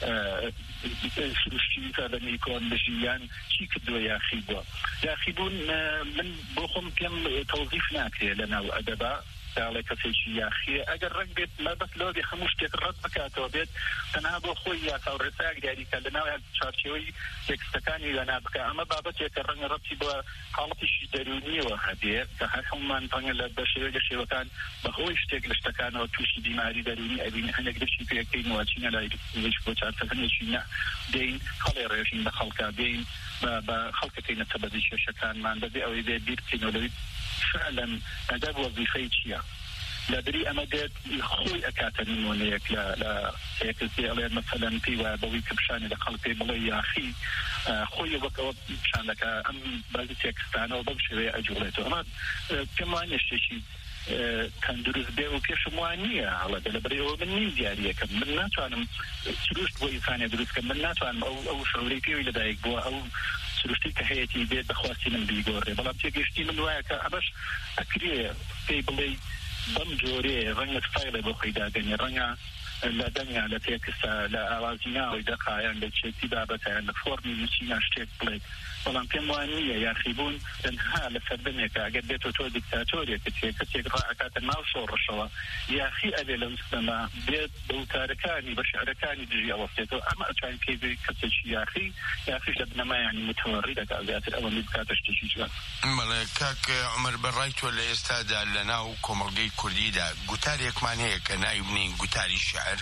سروشتی کارەی کۆن بژیان چی کردووە یاخی بووە یاخی بوون من بۆ خۆم پێم تەوزیف ناکرێت لە ناو ئەدەبا داڵێ کەسێکی یاخیە ئەگەر ڕەنگ بێت مەبەست لەوە بێ هەموو شتێک ڕەت بکاتەوە بێت تەنها بۆ خۆی یاسا و ڕێسایەک دیاریکە لە ناو چارچێوەی تێکستەکانی لەنا بکە ئەمە بابەتێکە ڕەنگە ڕەتی بە حاڵەتیشی دەرونیەوە هەبێت کە هەر هەمومان ڕەنگە لە بەشێوە لە شێوەکان بەهۆی شتێک لە شتەکانەوە تووشی بیماری دەرونی ئەبین هەندێک دەشی پێەکەینەوە چینە لای بۆ چارچەکەنێکی نە دێین هەڵێ ڕێژین بە خەڵکا دێین بە خەڵکەکەینە بەدی شێشەکانمان بەبێ ئەوەی بێ بیر بکەینەوە فعلا ئەدەب وەزیفەی چییە لەبری ئەمە دێت خۆی ئەکاتە نمونەیەک لە هەیەکردی ئەڵێن مەسەلەن پێی وایە بەوەی کە پیشانی لە خەڵک پێی بڵێ یاخی خۆی وەکەوە پیشان دەکا ئەم بەرزی تێکستانەوە بەم شێوەیە ئەجوڵێتەوە ئەمە پێم وانە شتێکی تەندروست بێ و پێشم وان نییە هەڵەدە لەبەرەوە من نیم دیاریەکەم من ناتوانم سروشت بۆ ئینسانێ دروستکەم من ناتوانم ئەو ئەو شەورەی پێوی لەدایک بووە ئەو سروشتی کە هەیەی بێت بەخواستی من بیگۆڕێ بەڵام تێگەشتی من وایە کە ئەمەش ئەکرێ پێی بڵێ بەم جۆرێ ڕەنگە ستایلێ بۆ خۆی داگەنێ ڕەنگە لە دەنگا لە تێکستە لە ئاوازی ناوەی دەقایان لە چێتی بابەتیان لە فۆرمی نووسینە شتێک بڵێت بەڵام پێم وان نییە یاخیبوون تەنها لە سەردەمێکە ئەگەر بێتەوە تۆ دیکتاتۆرێکت هەیە کەسێک ڕائەکاتە ناو شۆڕەشەوە یاخی ئەبێ لە وستەما بێت بە وتارەکانی بە شعرەکانی دژی ئەوەستێتەوە ئەمە ئەتوانین پێی بێت کەسێکی یاخی یاخیش لە بنەمایانی متەوەڕی دەکات زیاتر ئەوە بکاتە شتێکی جوان بەڵێ کاک عومەر بەڕای تۆ لە ئێستادا لە ناو کۆمەڵگەی کوردیدا گوتارێکمان هەیە کە ناوی بنین گوتاری شعر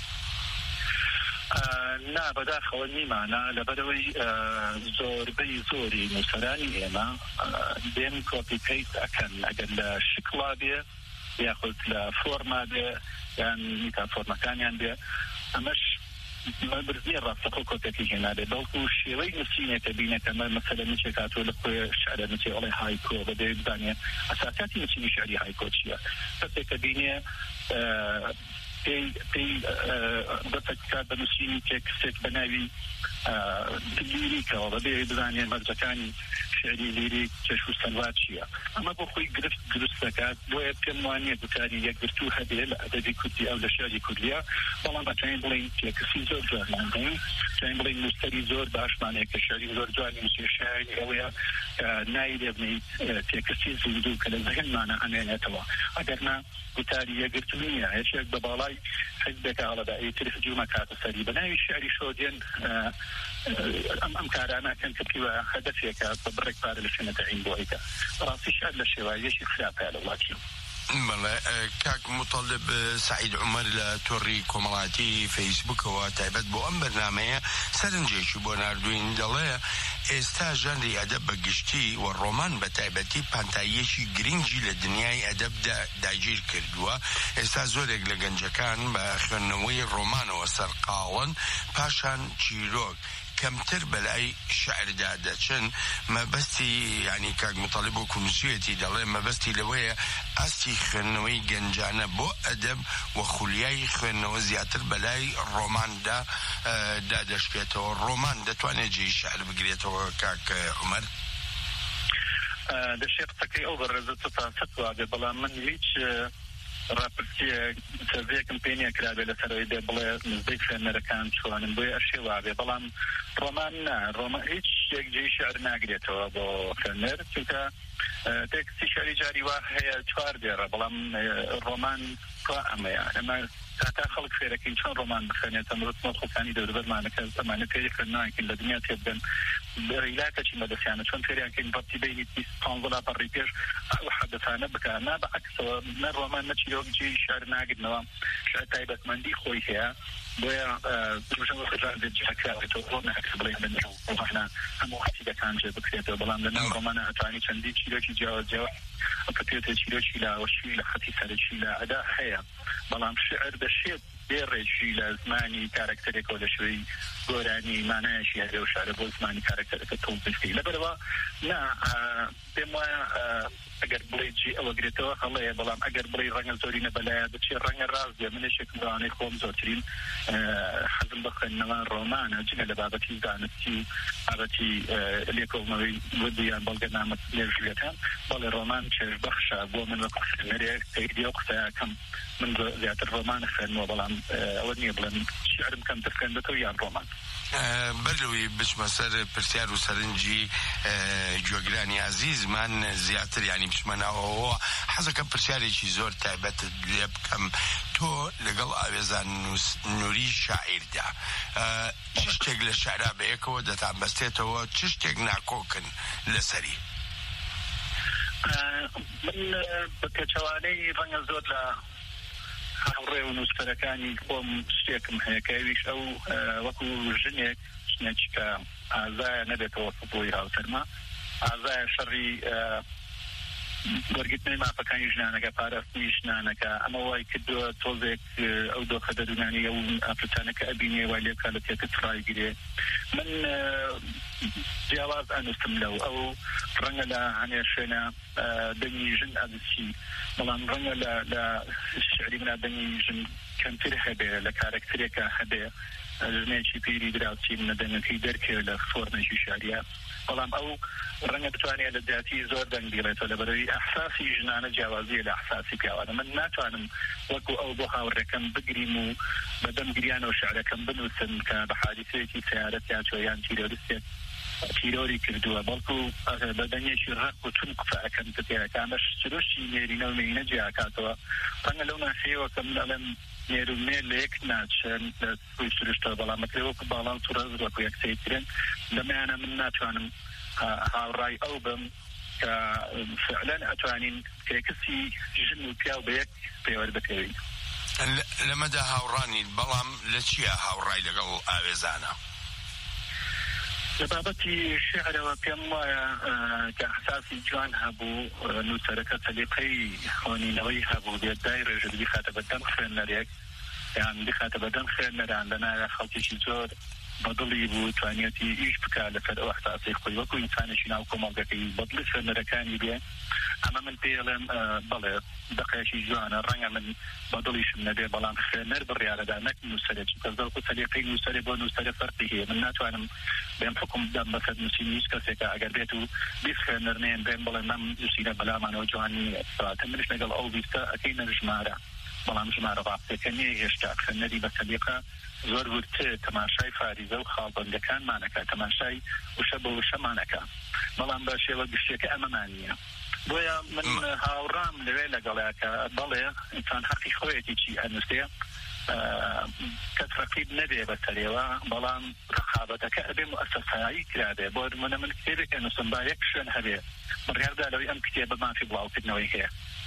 نا بەداخەوە نیمانە لەبەرەوەی زۆربەی زۆری نووسەرانی ئێمە دێن کۆپی پیست ئەکەن ئەگەر لە شکڵا بێ یاخود لە فۆرما بێ یان میتا فۆرمەکانیان بێ ئەمەش برزیە ڕاستەقە کۆتێکی هێنادێ بەڵکو شێوەی نووسینێکە بینەکەمە مەسەلە نچێک هاتووە لە خۆی شعرە نچێ ئەڵێ هایکۆ بەدەوێ بزانێ ئەساساتی نووسینی شعری هایکۆ چییە کەسێکە بینێ پێی پێی بەفەکات بە نووسینی تێکستێک بە ناوی لیریکەوە بەبێ بزانێ مەرجەکانی شعری لیریک چێش و سەلوات چییە ئەمە بۆ خۆی گرفت دروست دەکات بۆیە پێم وانییە گوتاری یەکگرتوو هەبێ لە ئەدەبی کوردی ئەو لە شعری کوردیە بەڵام ئەتوانین بڵێن تێکستی زۆر جوانمان هەیە ئەتوانین بڵێن نووسەری زۆر باشمانەیە کە شعری زۆر جوانی نووسی شاعری ئەوەیە نایلێ بنیت تێکستی زیندوو کە لە زەهنمانە ئەمێنێتەوە ئەگەرنا گوتاری یەکگرتوو نییە هیچێک بە باڵای حزبێکە هەڵەدا ئیتر هجوومە کاتە سەری بە ناوی شعری شۆدێن ئەم ئەم کارانەکەن کە پیوە هەدەفێکە بە بڕێک پارە لە شوێنە تەعین بۆ ئەیکە ڕاستی شعر لە شێوازیەکی خراپە لە وڵاتی كاك مطلب سعيد عمر لتوري كومالاتي فيسبوك وتعبت بو ام برنامج سرنجيش بوناردوين دليا استاجن لي ادب بقشتي والرومان بتعبتي بانتايشي جرينجي للدنيا ادب دا دايجير كردوا استازورك لجنجكان بخنوي الرومان وسرقاون باشان تشيروك كمتر بلاي شعر دادتشن ما بستي يعني كاك مطالبه كونسيتي دالي ما بستي لويا استي خنوي جنجانا بو ادب وخلياي خنو زياتر بلاي الرومان دا دادش كيتو الرومان دا تواني جي شعر بقريتو كاك عمر دا شيء تكي اوفر زتتا فتوى بلا من هيج راپرسی سروی کمپینی کرده لسروی ده بله نزدیک فنرکان شوانم بوی اشی وابه بلام رومان نه رومان هیچ یک جی شعر نگریت و با فنر چونکه تکسی شعری جاری واه چوار دیره بلام رومان قائمه اما تا خلق فيركين شلون رومان بخانية تمرت مطلق ثاني دور بر معنى كذا معنى تاريخ النوع يمكن لدنيا تبدأ بريلاته شيء مدرسة يعني شلون تاريخ يمكن بطي بيني تيس تنظلا بريبير أو حدثنا بكا ما بعكس من الرومان نشي يوم جي شعر ناقد نوام شعر تايبة مندي خوي فيها بويا بروشن خجال دي حكاية تقولنا حكس بلين منه وإحنا هم وحسيدة كان جذب كثير بلام لنا رومان أتاني شندي شيء شيء جاوز جاوز وكثير شيء شيء لا وشيء لا خطي سر شيء لا أداء حياة بلام شعر بشيء ديرشي لازماني كاركترك ولا شوي قراني معناش يعني لو شعر بزماني كاركترك توصف فيه لبروا لا بما اگر بليجي او اجريتو خليه بلام اگر بلي رنگ زورينا بلا بتشي رنگ راز من شكل داني خوم زوترين حزم بخنا رومان اجنا لبابتي دانتي ابتي ليكو وديان بلغنا متلجيتان بل رومان شيء بخشا بو من وقت مريك تيدي وقت كم من ذات الرومان خن وبلام اودني بلن شعر كم تفكن بتويا الرومان بلوي بش مسار برسيار وسرنجي جوغراني عزيز من زياتر يعني مش منا هو حزك برسياري شي زور تعبت كم تو لقل اوزان نوري شاعر دا تشتاق للشعر بيكو دا تعبستيتو تشتاق ناكوكن لسري من بكتشواني رنگ زور لا هاوڕێ و نووسەرەکانی خۆم شتێکم هەیە کەویش ئەو وەکو ژنێک شتێکی کە ئازایە نەبێتەوە بۆی هاوتەرمە ئازایە شەڕی وەرگرتنی مافەکانی ژنانەکە پاراستنی ژنانەکە ئەمە وای کردووە تۆزێک ئەو دۆخە دەرونانی ئەو ئافرەتانەکە ئەبینێ وای لێکا لە تێکت ڕایگیرێ من جیاواز ئەنووسم لەو ئەو ڕەنگە لە هەنێ شوێنە دەنگی ژن ئەدوسی بەڵام ڕەنگە لە شعری منە دەنگی ژن کەمتر هەبێ لە کارکترێکە هەبێ ژنێکی پیری دراوچی منە دەنگەکەی دەرکێ لە فۆرمێکی شاریە بەڵام ئەو ڕەنگە بتوانێت لە جیاتی زۆر دەنگ بیڵێتەوە لەبەرەوەی ئەحساسی ژنانە جیاوازیە لە ئەحساسی پیاوانە من ناتوانم وەکو ئەو بۆ هاوڕێکەم بگریم و بەدەم گریانەوە شعرەکەم بنووسن کە بە حادیثەیەکی سیارەت یان چۆیان تیرۆریستێک تیرۆری کردووە بەڵکو بەدەنگێکی ڕق و تون قسەکەم تێیەکە ئەمەش سروشتی نێرینە و مێینە جیاکاتەوە ڕەنگە لەو ناسەیەوە کە من ئەڵێم نێرومێ لە یەک ناچن لە سوی سروشتەوە بەڵامەکەی وەکو باڵان و ڕەز وەکو یەکسەیترن لەمەیانە من ناتوانم هاوڕای ئەو بم کە فعلەن ئەتوانین کێکسی ژن و پیا و بە یەک پێوەربەکەوین لەمەدا هاوڕانی بەڵام لە چیە هاوڕای لەگەڵ ئاوێزانە لە بابەتی شعرەوە پێم وایە کە ئەحساسی جوان هەبوو نووسەرەکە سەلیقەی خوێنینەوەی هەبوو بێت دای ڕێژت بیخاتە بەدەم خوێنەرێک یان بخاتە بەدەم خوێنەران لەنایە خەڵکیشی زۆر بەدڵی بوو توانێتی ئیش بکات لەسەر ئەو ئەحساسی خۆی وەکو ئینسانێکی ناو کۆمەڵگەکەی بەدڵی خوێنەرەکانی بێ ئەمە من پێڵێم بەڵێ دەقەیەکی جوانە ڕەنگە من بەدڵیشم نەبێ بەڵام خوێنەر بڕیارەدا نەک نووسەرێک کە زەڵکو سەلیقەی نووسەرێ بۆ نووسەرێ فەرقی هەیە من ناتوانم بێم حکم بدەم بەسەر نووسینی هیچ کەسێکە ئەگەر بێت و بیست خوێنەر نێن بێم بڵێم ئەم نووسینە بەلامانەوە جوانی ساتە منش لەگەڵ ئەو بیستە ئەکەینە ژمارە بەڵام ژمارە ڕاستەکە نییە هێشتا خوێنەری بە سەلیقە زۆر ورتر تەماشای فاریزە و خاڵبەندەکانمانەکە تەماشای وشە بە وشەمانەکە بەڵام بە شێوە گشتێکە ئەمەمان نییە بۆیە من هاوڕام لەوێ لەگەڵیاکە بەڵێ ئینسان حەقی خۆیەتی چی ئەنووسێ کەس ڕقیب نەبێ بەسەرێوە بەڵام ڕقابەتەکە ئەبێ مؤسسایی کرابێ بۆ نمونە من کتێبێک ئەنووسم با یەک شوێن هەبێ بڕیاردا لەوەی ئەم کتێبە مافی بڵاوکردنەوەی هەیە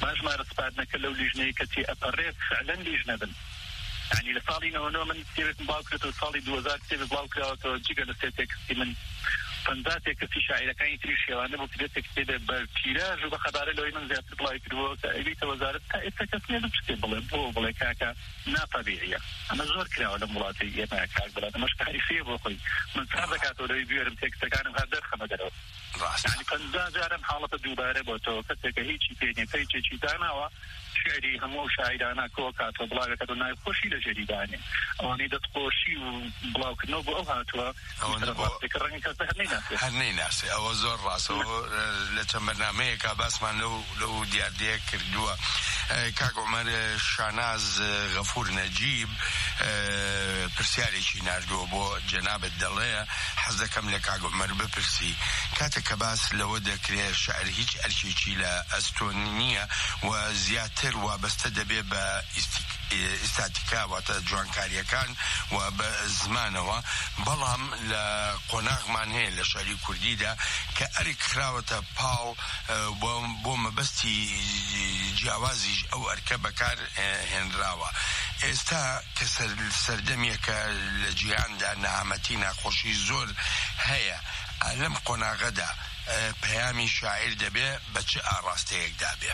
باش ما رسباتنا كلو لجنة كتي أبريت فعلا لجنة بن يعني لصالي نونو من كتيبت مباوكرة وصالي دوزار كتيبت مباوكرة وتوجيقا لسيتك من فنزاتك في شاعر كان يتري شيوانه بكتيبت كتيبت بالتيراج وبخبار لو من زيادة بلاي كدوه كأبيت وزارة اتكسنية بكتيب بلو بلاي كاكا نا طبيعية أما زور كراو لمولاتي يما كاك بلاد مش تعريفية بوخي من سابقات ولو يبيرم تكتكانم هذا خمد درو يعني فنزا جارم حالة دوباره بوتو كتك هيجي بيني فيجي جي داناوا شعري همو شاعرانا كوكات وبلاغة كدونا خوشي لجريداني أواني دت خوشي وبلاغ نوبو أو هاتوا تكررني كتهني ناسي هني ناسي أو زور راسو لتمرنامي كاباس من لو لو ديار ديار كردوا كاك عمر شاناز غفور نجيب برسياري شي ناردو بو جناب الدلية حزكم لكاك عمر ببرسي كاتك كباس لو ذكر شعر هيج أرشيشي لأستونية وزياتر وبستدبي باستاتيكا وتجوانكاريا كان وبزمانه بلام لقناغ مانه لشعري كردي دا كأريك خراوة باو بوم بستي جوازي أو أركب كار هنراوا استا كسر سردمية كالجيان دا نعمتينا خوشي زور هيا لم قنا غدا بيامي شاعر دبي بچ آراستيك دابي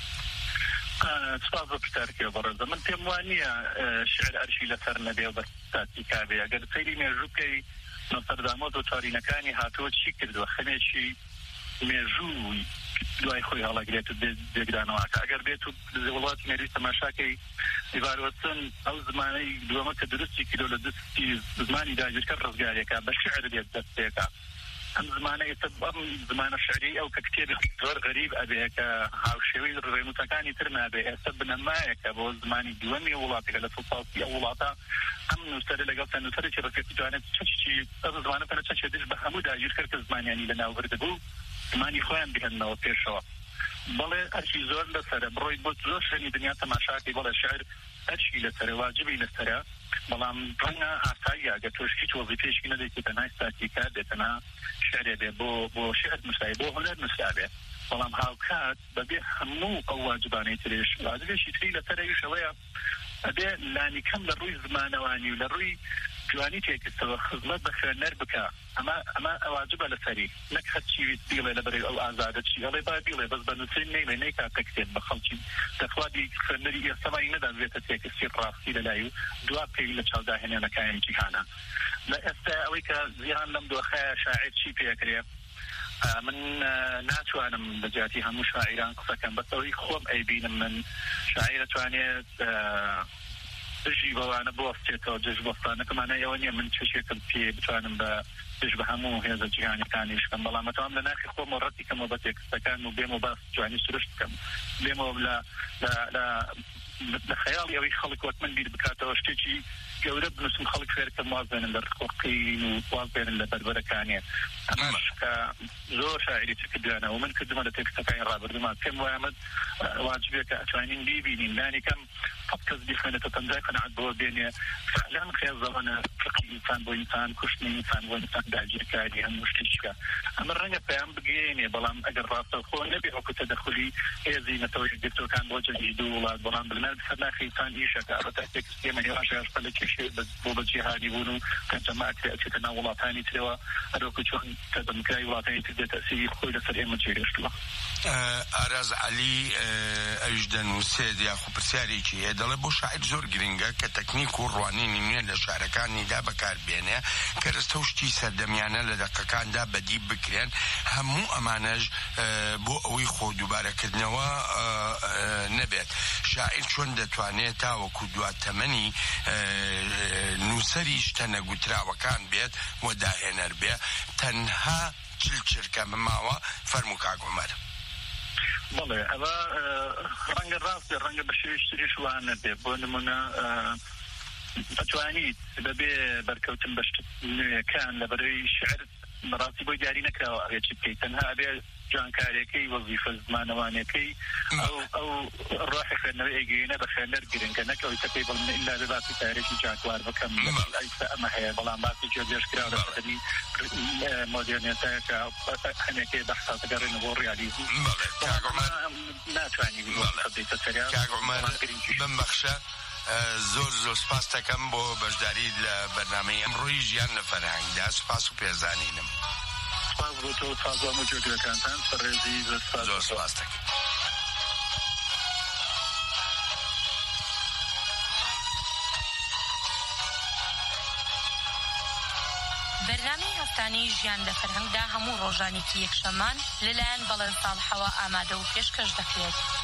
سپاس بپرسیارکێ بەڕێزە من پێم وانییە شعر ئەرشی لەسەر نەبێ و بەستاتی کابێ ئەگەر سەیری مێژووکەی نۆستەردامۆس و تارینەکانی هاتووە چی کردووە خەمێکی مێژوو دوای خۆی هەڵەگرێت و دێگرانەوەکە ئەگەر بێت و وڵاتی نێری تەماشاکەی دیڤارۆچن ئەو زمانەی دووەمە کە درستی کردو لە دەستی زمانی داگیرکە ڕزگارێکە بە شعر بێت دەستێکە ئەم زمانە ئێستا ئەم زمانە شعری ئەو کە کتێبی زۆر غەریب ئەبێ کە هاوشێوەی ڕێنووتەکانی تر نابێ ئێستا بنەمایەکە بۆ زمانی دووەمی وڵاتێکە لە سوڵتاتی ئەو وڵاتە ئەم نووسەرە لەگەڵ تەنە نووسەرێکی ڕفێتی توانێت چەشتی ئەم زمانە تەنە چەشێتش بە هەموو داگیرکەر کە زمانیانی لەناوبرد بوو زمانی خۆیان بهێننەوە پێشەوە بەڵێ ئەرشی زۆر لەسەرە بڕۆیت بۆ زۆر شوێنی دنیا تەماشاکەی بەڵێ شعر ئەرشی لەسەرە واجبی لەسەرە بەڵام ڕەنگە ئاساییە ئەگەر تۆش هیچ وەزیفەیەکی نەدەیت تەنها ئستاتیکا دێتەنها شعرێ بێ بۆ بۆ شعر نووسای بۆ هونەر نووسابێ بەڵام هاوکات بەبێ هەموو ئەو واجبانەی ترێش واجبێکی تری لەسەرەویشەوەیە ئەبێ لانی کەم لە ڕووی زمانەوانی و لە ڕووی جوانی تێکستەوە خزمەت بە خوێنەر بکە ئەمە ئەمە واجبە لەسەری نەک هەرچی بیڵێ لەبەرەی ئەو ئازادە چی ئەڵێ با بیڵێ بەس بە نووسین نەیڵێ نەیکاتە کتێب بە خەڵکی دەخوادی خوێنەری ئێستەمای نەدەبێتە تێکستی ڕاستی لەلای و دوا پێی لە چاوداهێنانەکانی جیهانە لە ئێستا ئەوەی کە زیان لەم دۆخەیە شاعر چی پێکرێ من ناتوانم لە جیاتی هەموو شاعیران قسەکەم بەتەوەی خۆم ئەیبینم من شاعیر توانێت دژی بەوانە بوەستێتەوە دژ بۆستانەکەمانە ئەوە نییە من چشێکم پێ بتوانم بە دژ بە هەموو هێزە جیهانیەکانی شکەم بەڵام ئەتوانم لە ناخی خۆم و ڕەتی کەمەوە بە تێکستەکان و بێمەوە باس جوانی سروشت بکەم بێمەوە لە لە خەیاڵی ئەوەی خەڵک وەک من بیر بکاتەوە شتێکی گەورە بنووسم خەڵک فێرکەم واز بێنن لە ڕقۆقین و واز بێنن لە بەربەرەکانیە ئەمەش کە زۆر شاعری چ کردوانە و من کردمە لە تێکستەکانی ڕابردومان پێم وایە ئەمە واجبێت کە ئەتوانین بیبینین لانی کەم فقط کەس بیخوێنێتە تەنجای قەنەعەت بۆ بێنێ فعلان خێزەوەنە فقی ئینسان بۆ ئینسان کوشتنی ئینسان بۆ ئینسان داگیرکاری هەموو شتێکە ئەمە ڕەنگە پەیام بگەێنێ بەڵام ئەگەر ڕاستەوخۆ نەبێ وەکو تەدەخولی هێزی نەتەوەی گرتوەکان بۆ جەدید و وڵات بەڵام بلەر سەر ناخی ئینسان ئیشەکە بە تێکستی ئێمە هێواش هێشتا لە کێشێ بۆ بە جیهانی بوون و کەنجەماکرێ ئەچێتە ناو وڵاتانی ترەوە هەروەکو چۆن تەدەمکاری وڵاتانی تر دێت تەسیری خۆی لەسەر ئێمە جێگەشتووە ئاراز عەلی ئەویش دەنووسێت یاخو پرسیارێکی هەیە دەڵێ بۆ شاعیر زۆر گرنگە کە تەکنیک و ڕوانینی نوێ لە شارەکانیدا بەکاربێنێ کە ڕستە و شتی سەردەمیانە لە دەقەکاندا بەدی بکرێن هەموو ئەمانەش بۆ ئەوەی خۆ دووبارەکردنەوە نەبێت شاعیر چۆن دەتوانێت تاوەکو دواتەمەنی نووسەری شتە نەگوتراوەکان بێت و داهێنەر بێ تەنها چل چرکە ماوە فەرموو کاک عومەر بەڵێ ئەوە ڕەنگە ڕاستە ڕەنگە بە شێوشتریش وانە بێ بۆ نمونە ئەتوانیت بەبێ بەرکەوتن بە شت نوێیەکان لەبەرەوەی شعر بەڕاستی بۆ دیاری نەکراوە ئەوێ چ بکەیت تەنها ئەبێ جوانکاریەکەی وەزیفە زمانەوانەکەی ئەو ئەو ڕۆحی خوێندنەوەی ئەگەینە بە خوێندەر گرنگە نەکەوەی تەپەی بڵمە ئیلا بێ باسی تاریخی جاکوار بکەم ئەیستا ئەمە هەیە بەڵام باسی جێبێژکراوە لە سەری مۆدێرنێتەیە کە هەنێکەی بەحسا دەگەڕێنە بۆ ڕیالیزم ناتوانی بێتە سەریان بمبەخشە زۆر زۆر سپاس دەکەم بۆ بەشداری لە بەرنامەی ئەمڕۆی ژیان لە فەرهەنگدا سپاس و پێزانینم سپاس بۆ تۆ تازام و جۆگرەکانتان سەرڕێزی زۆر سپاس دەکەم. بەرنامەی هەفتانەی ژیان لە فەرهەنگدا هەموو ڕۆژانێکی یەکشەمان لەلایەن بەڵێن ساڵحەوە ئامادە و پێشکەش دەکرێت.